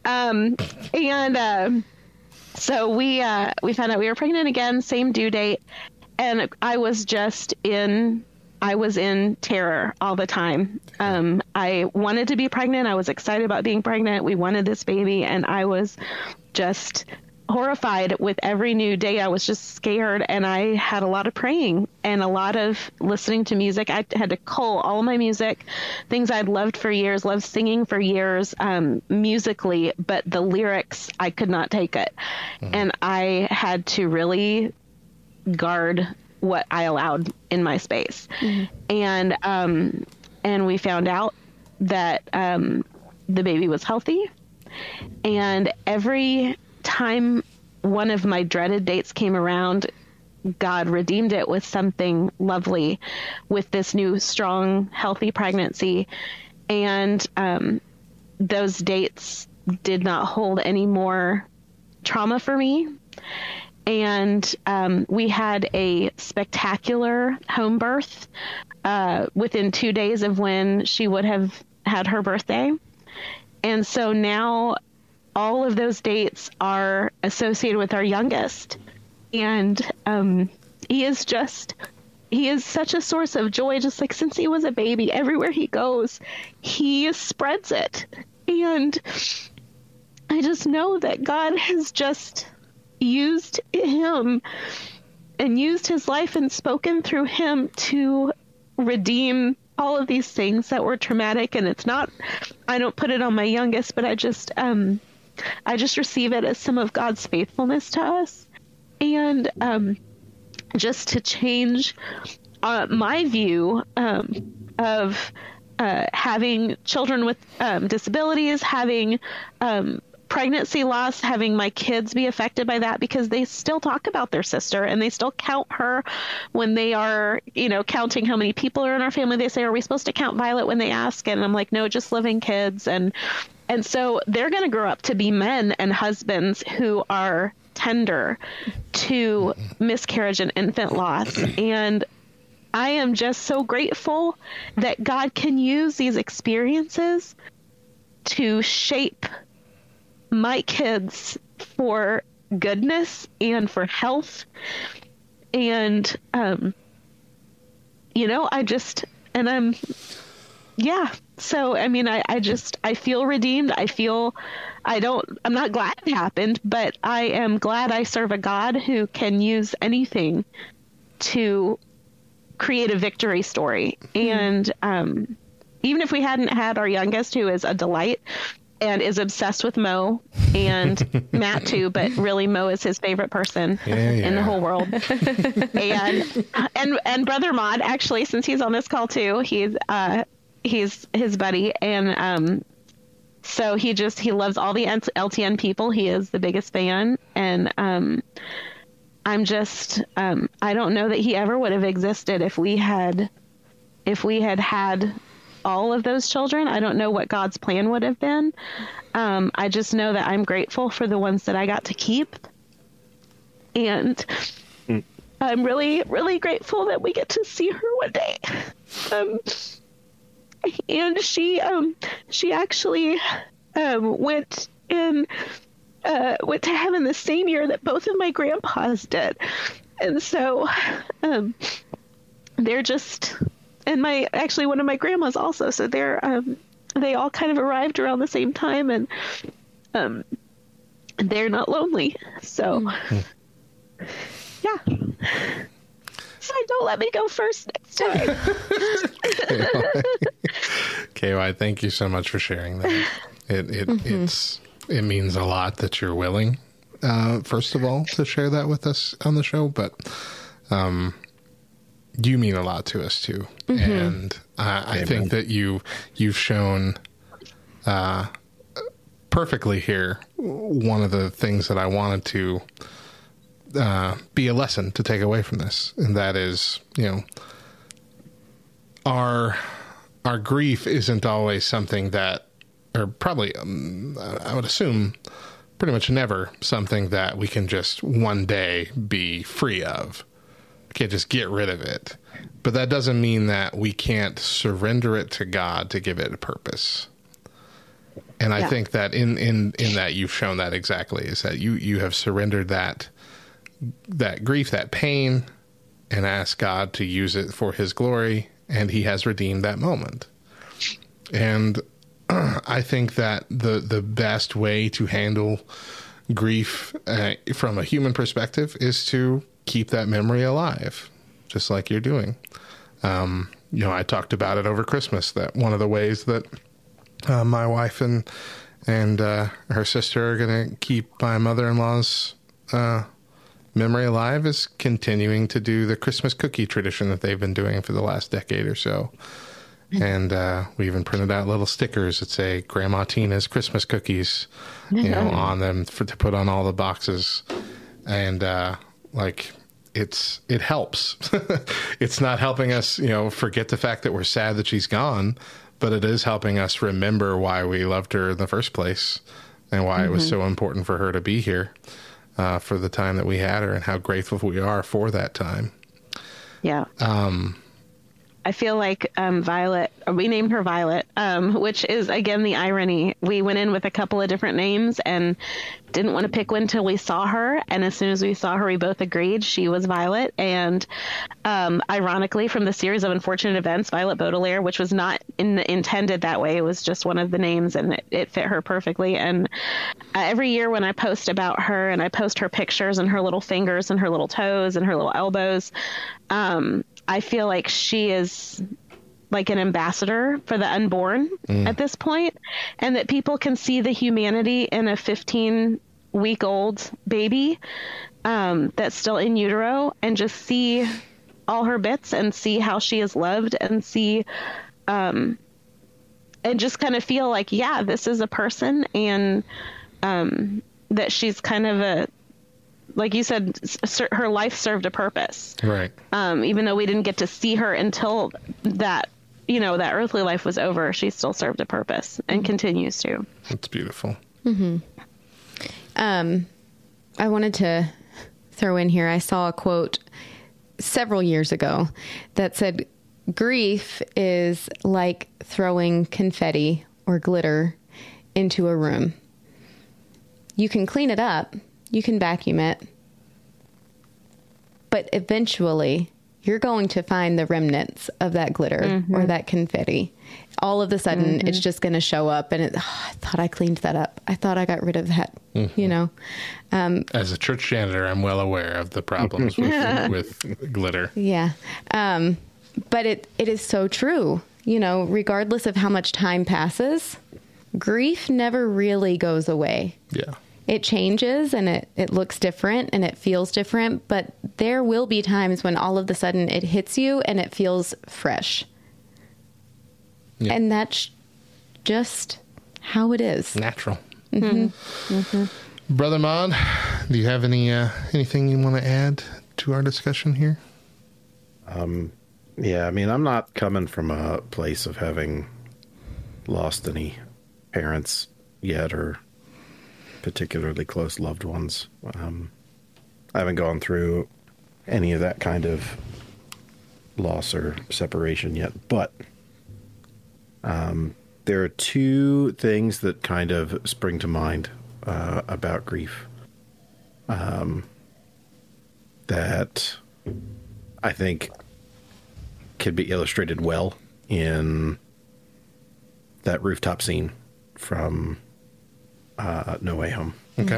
So we found out we were pregnant again, same due date. And I was in terror all the time. I wanted to be pregnant. I was excited about being pregnant. We wanted this baby, and I was just horrified with every new day. I was just scared, and I had a lot of praying and a lot of listening to music. I had to cull all of my music, things I'd loved for years, loved singing for years, musically, but the lyrics, I could not take it. And I had to really guard what I allowed in my space. And we found out that the baby was healthy, and every time one of my dreaded dates came around, God redeemed it with something lovely, with this new, strong, healthy pregnancy. And those dates did not hold any more trauma for me. And we had a spectacular home birth within 2 days of when she would have had her birthday. And so now all of those dates are associated with our youngest. And he is such a source of joy, just like since he was a baby. Everywhere he goes, he spreads it. And I just know that God has just used him and used his life and spoken through him to redeem all of these things that were traumatic. And it's not, I don't put it on my youngest, but I just receive it as some of God's faithfulness to us. And just to change my view of having children with disabilities, having pregnancy loss, having my kids be affected by that, because they still talk about their sister and they still count her when they are, counting how many people are in our family. They say, are we supposed to count Violet when they ask? And I'm like, no, just living kids. And so they're going to grow up to be men and husbands who are tender to miscarriage and infant loss. And I am just so grateful that God can use these experiences to shape my kids for goodness and for health. And So, I mean, I feel redeemed. I'm not glad it happened, but I am glad I serve a God who can use anything to create a victory story. And even if we hadn't had our youngest, who is a delight and is obsessed with Mo and Matt too, but really Mo is his favorite person in the whole world. and Brother Mod, actually, since he's on this call too, he's his buddy. And so he loves all the LTN people. He is the biggest fan. And I don't know that he ever would have existed if we had all of those children. I don't know what God's plan would have been. I just know that I'm grateful for the ones that I got to keep. And I'm really, really grateful that we get to see her one day. And she actually went to heaven the same year that both of my grandpas did. And so they're just, and one of my grandmas also, so they all kind of arrived around the same time, and they're not lonely. So yeah. So don't let me go first next time. KY, thank you so much for sharing that. It means a lot that you're willing, first of all, to share that with us on the show, but you mean a lot to us too. And I think that you've shown perfectly here one of the things that I wanted to be a lesson to take away from this, and that is, our grief isn't always something that, or probably, I would assume, pretty much never something that we can just one day be free of. We can't just get rid of it. But that doesn't mean that we can't surrender it to God to give it a purpose. And I think that in that you've shown that exactly, is that you have surrendered that grief, that pain, and asked God to use it for his glory, and he has redeemed that moment. And I think that the best way to handle grief from a human perspective is to keep that memory alive, just like you're doing. I talked about it over Christmas, that one of the ways that my wife and her sister are going to keep my mother-in-law's memory alive is continuing to do the Christmas cookie tradition that they've been doing for the last decade or so. And we even printed out little stickers that say Grandma Tina's Christmas cookies, on them to put on all the boxes. And it helps. It's not helping us, forget the fact that we're sad that she's gone, but it is helping us remember why we loved her in the first place and why it was so important for her to be here for the time that we had her, and how grateful we are for that time. Yeah. I feel like Violet, we named her Violet, which is, again, the irony. We went in with a couple of different names and didn't want to pick one till we saw her. And as soon as we saw her, we both agreed she was Violet. And ironically, from the series of unfortunate events, Violet Baudelaire, which was not intended that way, it was just one of the names, and it fit her perfectly. And every year when I post about her, and I post her pictures and her little fingers and her little toes and her little elbows, I feel like she is like an ambassador for the unborn at this point, and that people can see the humanity in a 15-week-old baby that's still in utero, and just see all her bits and see how she is loved, and see and just kind of feel like, yeah, this is a person, and that she's kind of like you said, her life served a purpose. Right. Even though we didn't get to see her until that, that earthly life was over, she still served a purpose and continues to. That's beautiful. I wanted to throw in here, I saw a quote several years ago that said, grief is like throwing confetti or glitter into a room. You can clean it up. You can vacuum it, but eventually you're going to find the remnants of that glitter or that confetti. All of a sudden, it's just going to show up, and I thought I cleaned that up. I thought I got rid of that, you know. As a church janitor, I'm well aware of the problems with glitter. Yeah. But it is so true. You know, regardless of how much time passes, grief never really goes away. Yeah. It changes and it looks different and it feels different, but there will be times when all of a sudden it hits you and it feels fresh. Yeah. And that's just how it is. Natural. Mm-hmm. Brother Mon, do you have anything you want to add to our discussion here? Yeah, I mean, I'm not coming from a place of having lost any parents yet or particularly close loved ones. I haven't gone through any of that kind of loss or separation yet, but there are two things that kind of spring to mind about grief that I think could be illustrated well in that rooftop scene from No Way Home. Okay.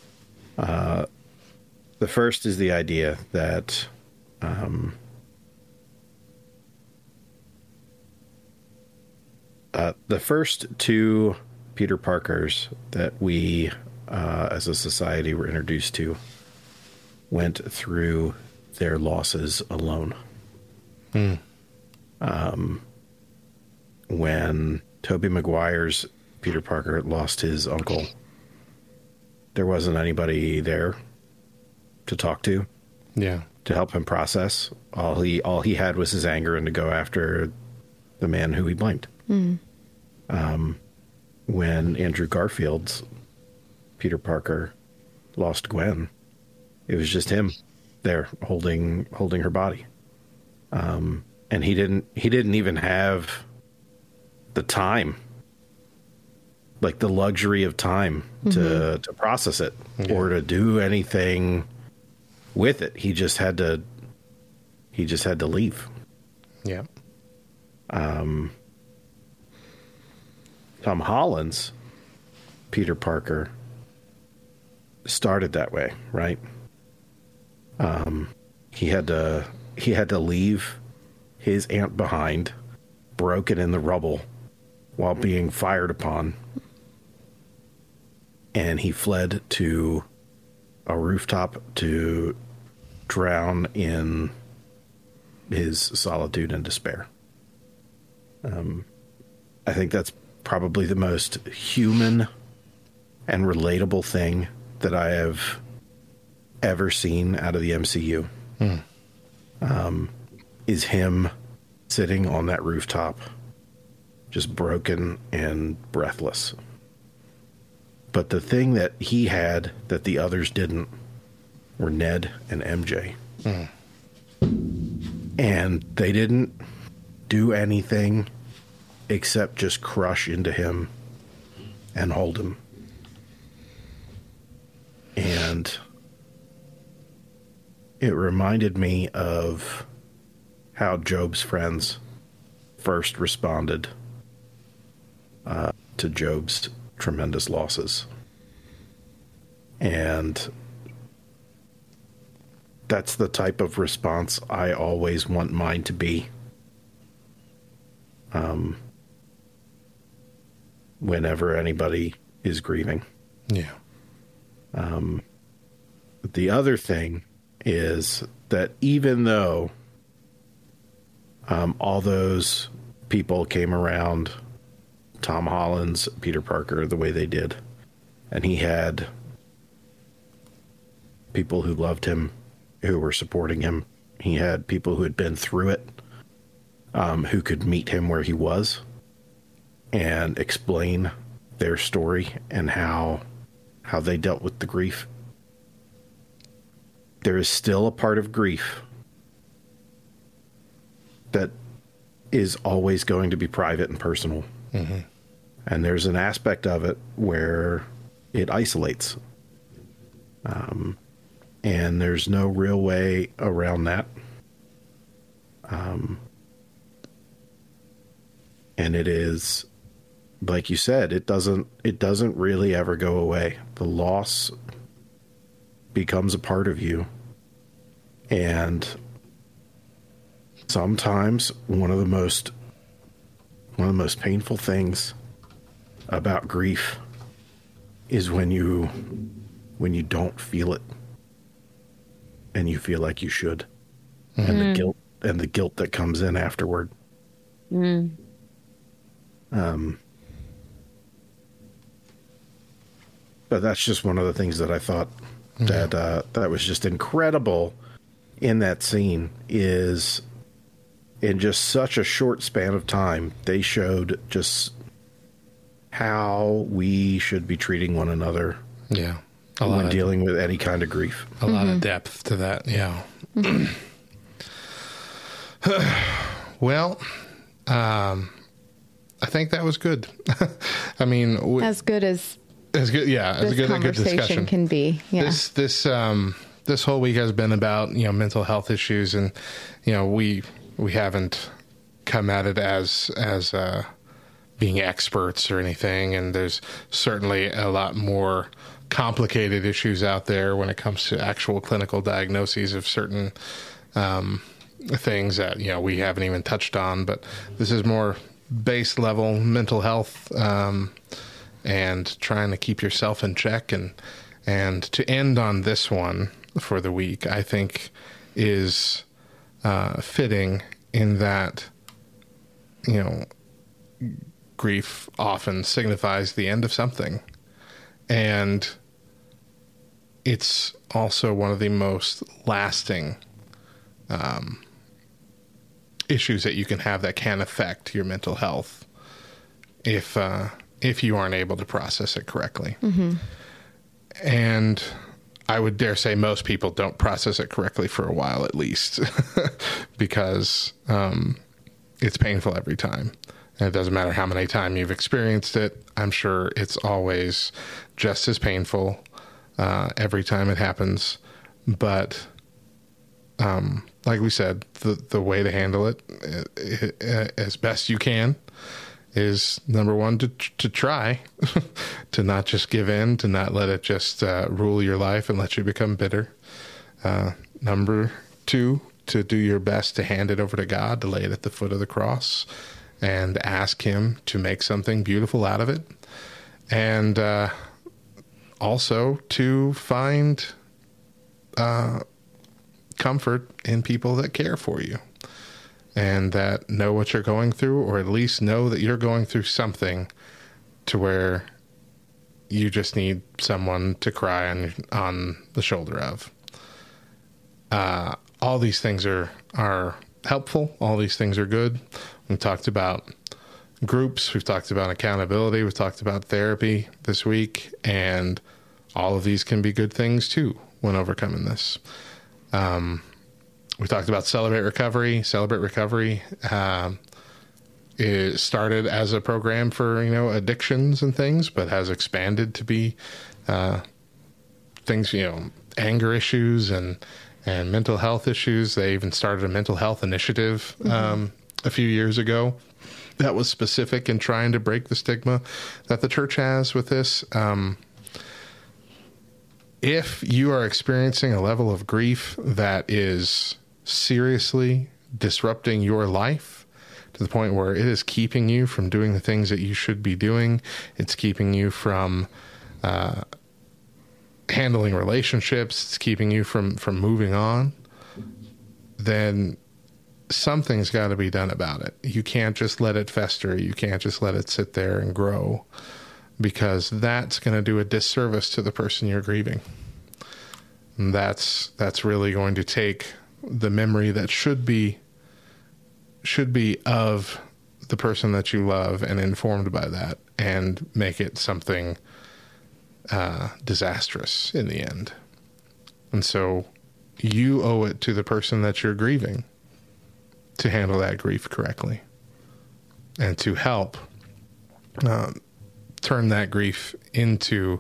The first is the idea that the first two Peter Parkers that we as a society were introduced to went through their losses alone. When Tobey Maguire's Peter Parker lost his uncle, there wasn't anybody there to talk to. Yeah. To help him process. All he had was his anger and to go after the man who he blamed. When Andrew Garfield's Peter Parker lost Gwen, it was just him there holding her body. And he didn't even have the time, like the luxury of time to process it or to do anything with it. He just had to leave. Yeah. Tom Holland's Peter Parker started that way, right? He had to leave his aunt behind, broken in the rubble, while being fired upon. And he fled to a rooftop to drown in his solitude and despair. I think that's probably the most human and relatable thing that I have ever seen out of the MCU. Is him sitting on that rooftop, just broken and breathless. But the thing that he had that the others didn't were Ned and MJ. And they didn't do anything except just crush into him and hold him. And it reminded me of how Job's friends first responded to Job's tremendous losses. And that's the type of response I always want mine to be. Whenever anybody is grieving. Yeah. The other thing is that even though all those people came around Tom Holland's Peter Parker the way they did, and he had people who loved him, who were supporting him. He had people who had been through it, who could meet him where he was and explain their story and how they dealt with the grief. There is still a part of grief that is always going to be private and personal. And there's an aspect of it where it isolates. And there's no real way around that. And it is, like you said, it doesn't really ever go away. The loss becomes a part of you. And sometimes one of the most painful things about grief is when you don't feel it and you feel like you should. Mm-hmm. And the guilt that comes in afterward. Mm. But that's just one of the things that I thought that was just incredible in that scene, is in just such a short span of time, they showed just how we should be treating one another. Yeah. When dealing with any kind of grief. A lot of depth to that. Yeah. Well, I think that was good. I mean, as good as good. Yeah. As this good a good conversation discussion can be. Yeah. This whole week has been about, mental health issues, and, we haven't come at it as being experts or anything. And there's certainly a lot more complicated issues out there when it comes to actual clinical diagnoses of certain things that we haven't even touched on. But this is more base level mental health, and trying to keep yourself in check. And to end on this one for the week, I think is fitting in that grief often signifies the end of something. And it's also one of the most lasting issues that you can have that can affect your mental health if you aren't able to process it correctly. Mm-hmm. And I would dare say most people don't process it correctly for a while at least, because it's painful every time. And it doesn't matter how many times you've experienced it. I'm sure it's always just as painful every time it happens. But like we said, the way to handle it as best you can is, number one, to try to not just give in, to not let it just rule your life and let you become bitter. Number two, to do your best to hand it over to God, to lay it at the foot of the cross and ask him to make something beautiful out of it. And also to find comfort in people that care for you and that know what you're going through, or at least know that you're going through something to where you just need someone to cry on the shoulder of. All these things are helpful. All these things are good. We've talked about groups. We've talked about accountability. We've talked about therapy this week, and all of these can be good things too when overcoming this. We talked about Celebrate Recovery. Celebrate Recovery it started as a program for addictions and things, but has expanded to be things, anger issues and mental health issues. They even started a mental health initiative a few years ago that was specific in trying to break the stigma that the church has with this. If you are experiencing a level of grief that is seriously disrupting your life to the point where it is keeping you from doing the things that you should be doing, it's keeping you from handling relationships, it's keeping you from moving on, then something's got to be done about it. You can't just let it fester. You can't just let it sit there and grow, because that's going to do a disservice to the person you're grieving. And that's really going to take the memory that should be of the person that you love and informed by that, and make it something disastrous in the end. And so you owe it to the person that you're grieving to handle that grief correctly and to help turn that grief into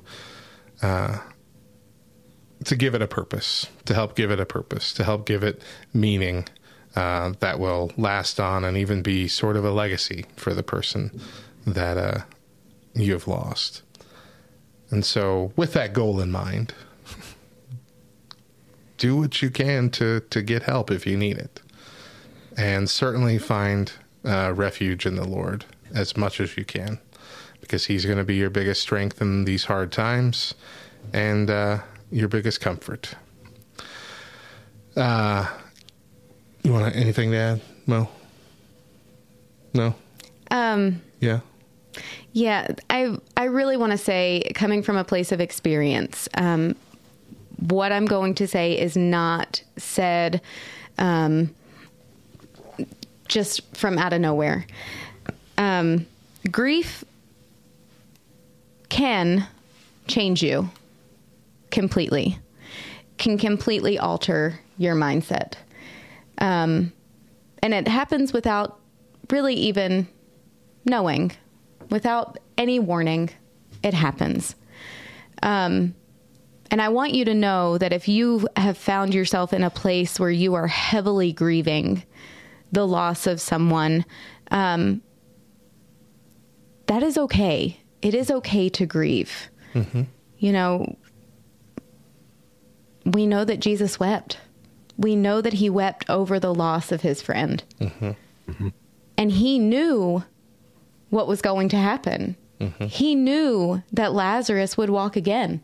to give it a purpose, to help give it a purpose, to help give it meaning, that will last on and even be sort of a legacy for the person that you have lost. And so with that goal in mind, do what you can to get help if you need it. And certainly find refuge in the Lord as much as you can, because he's going to be your biggest strength in these hard times and your biggest comfort. You want anything to add, Mo? No? Yeah? Yeah, I really want to say, coming from a place of experience, what I'm going to say is not said just from out of nowhere. Grief can change you completely, can completely alter your mindset. And it happens without really even knowing, without any warning. It happens. And I want you to know that if you have found yourself in a place where you are heavily grieving the loss of someone, that is okay. It is okay to grieve. Mm-hmm. You know, we know that Jesus wept. We know that he wept over the loss of his friend. Mm-hmm. Mm-hmm. And he knew what was going to happen. Mm-hmm. He knew that Lazarus would walk again.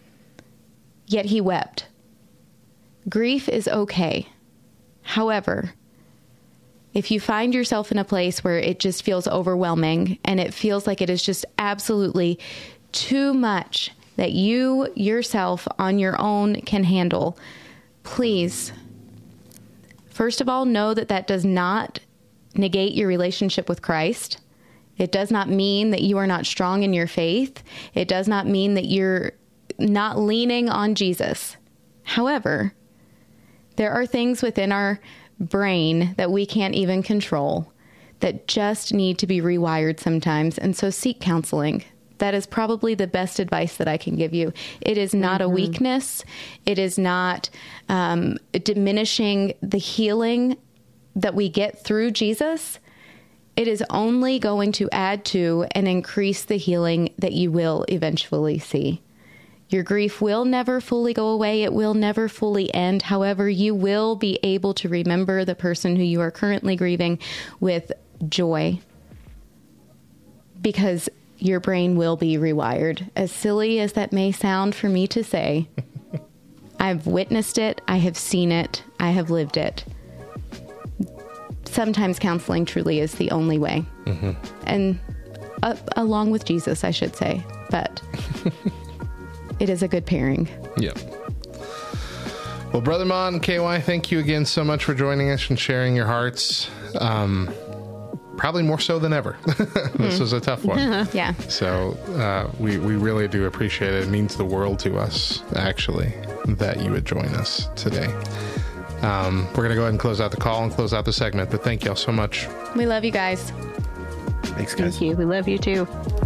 Yet he wept. Grief is okay. However, if you find yourself in a place where it just feels overwhelming and it feels like it is just absolutely too much that you yourself on your own can handle, please, first of all, know that that does not negate your relationship with Christ. It does not mean that you are not strong in your faith. It does not mean that you're not leaning on Jesus. However, there are things within our brain that we can't even control that just need to be rewired sometimes. And so seek counseling. That is probably the best advice that I can give you. It is not a weakness. It is not diminishing the healing that we get through Jesus. It is only going to add to and increase the healing that you will eventually see. Your grief will never fully go away. It will never fully end. However, you will be able to remember the person who you are currently grieving with joy, because your brain will be rewired. As silly as that may sound for me to say, I've witnessed it. I have seen it. I have lived it. Sometimes counseling truly is the only way. Mm-hmm. And along with Jesus, I should say. But it is a good pairing. Yep. Well, Brother Mon and KY, thank you again so much for joining us and sharing your hearts. Probably more so than ever. This was a tough one. Yeah. So we really do appreciate it. It means the world to us, actually, that you would join us today. We're going to go ahead and close out the call and close out the segment, but thank y'all so much. We love you guys. Thanks, guys. Thank you. We love you too.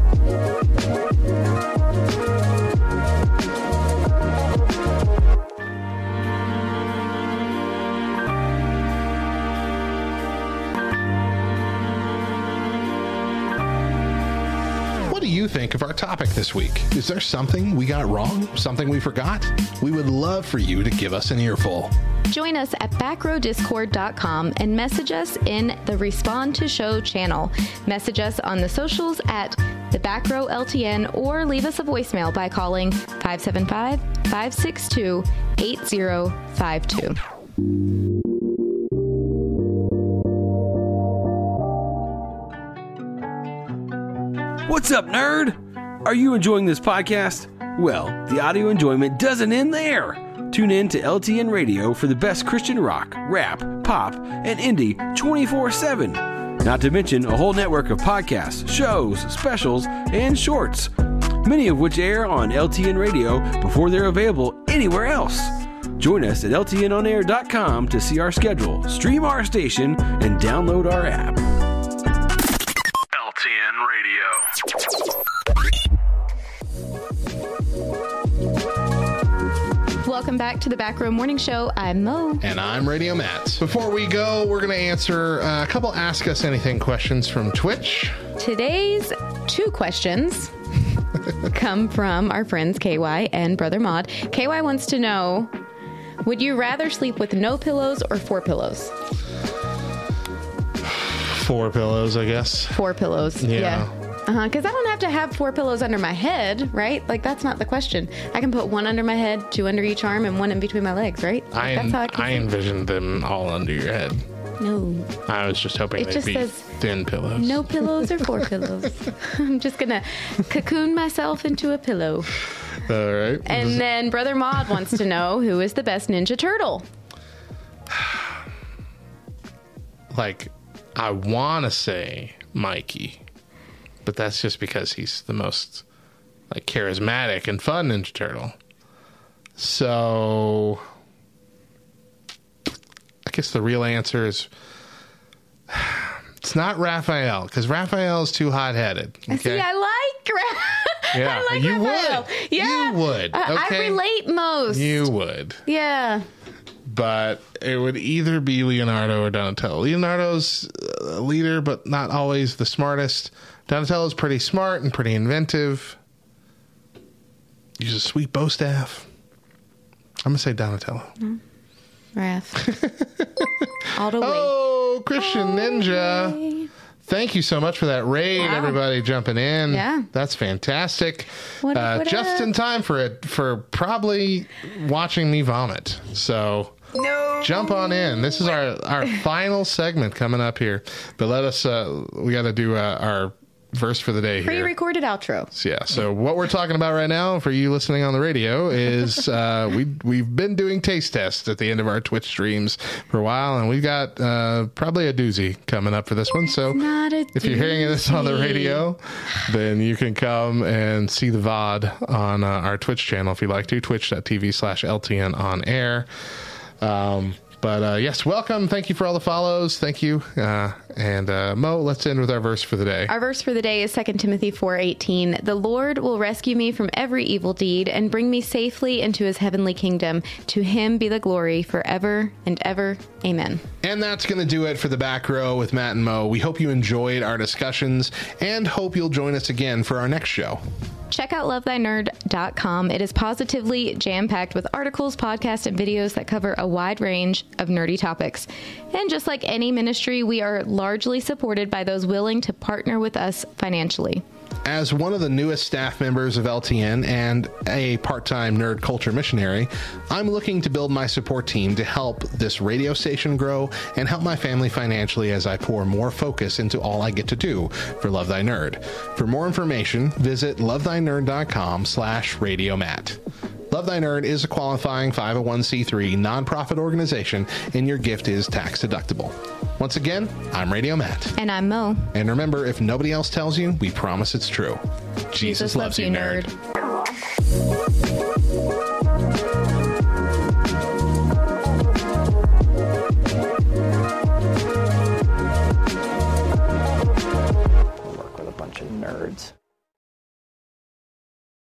What do you think of our topic this week? Is there something we got wrong? Something we forgot? We would love for you to give us an earful. Join us at backrowdiscord.com and message us in the Respond to Show channel. Message us on the socials at the Back Row LTN, or leave us a voicemail by calling 575-562-8052. What's up, nerd? Are you enjoying this podcast? Well, the audio enjoyment doesn't end there. Tune in to LTN Radio for the best Christian rock, rap, pop, and indie 24/7. Not to mention a whole network of podcasts, shows, specials, and shorts, many of which air on LTN Radio before they're available anywhere else. Join us at LTNOnAir.com to see our schedule, stream our station, and download our app. LTN Radio. Welcome back to the Back Row Morning Show. I'm Mo. And I'm Radio Matt. Before we go, we're going to answer a couple Ask Us Anything questions from Twitch. Today's 2 questions come from our friends KY and Brother Mod. KY wants to know, would you rather sleep with no pillows or 4 pillows? 4 pillows, I guess. 4 pillows. Yeah. Because I don't have to have 4 pillows under my head, right? Like, that's not the question. I can put 1 under my head, 2 under each arm, and 1 in between my legs, right? Like, that's how I envisioned them all under your head. No. I was just hoping they'd be thin pillows. No pillows or 4 pillows. I'm just going to cocoon myself into a pillow. All right. And then Brother Mod wants to know, who is the best Ninja Turtle? Like, I want to say Mikey, but that's just because he's the most like charismatic and fun Ninja Turtle. So I guess the real answer is it's not Raphael, because Raphael is too hot-headed. Okay? See, I like yeah, I like you Raphael. would. Yeah. You would. Okay? I relate most. You would. Yeah. But it would either be Leonardo or Donatello. Leonardo's a leader, but not always the smartest. Donatello's pretty smart and pretty inventive. Uses a sweet bow staff. I'm going to say Donatello. Raph. All the way. Oh, Christian Ninja. Thank you so much for that raid, everybody jumping in. Yeah. That's fantastic. What just in time for probably watching me vomit. So jump on in. This is our final segment coming up here. But let us, we got to do our verse for the day here. Pre-recorded outro. So what we're talking about right now for you listening on the radio is we've been doing taste tests at the end of our Twitch streams for a while, and we've got probably a doozy coming up for this one. So if you're hearing this on the radio, then you can come and see the VOD on our Twitch channel if you'd like to, twitch.tv/LTN on air. But yes, welcome. Thank you for all the follows. Thank you. And Mo, let's end with our verse for the day. Our verse for the day is 2 Timothy 4:18. The Lord will rescue me from every evil deed and bring me safely into his heavenly kingdom. To him be the glory forever and ever. Amen. And that's going to do it for the Back Row with Matt and Mo. We hope you enjoyed our discussions and hope you'll join us again for our next show. Check out lovethynerd.com. It is positively jam-packed with articles, podcasts, and videos that cover a wide range of nerdy topics. And just like any ministry, we are largely supported by those willing to partner with us financially. As one of the newest staff members of LTN and a part-time nerd culture missionary, I'm looking to build my support team to help this radio station grow and help my family financially as I pour more focus into all I get to do for Love Thy Nerd. For more information, visit lovethynerd.com/radiomat. Love Thy Nerd is a qualifying 501c3 nonprofit organization, and your gift is tax deductible. Once again, I'm Radio Matt. And I'm Mo. And remember, if nobody else tells you, we promise it's true. Jesus loves you, nerd.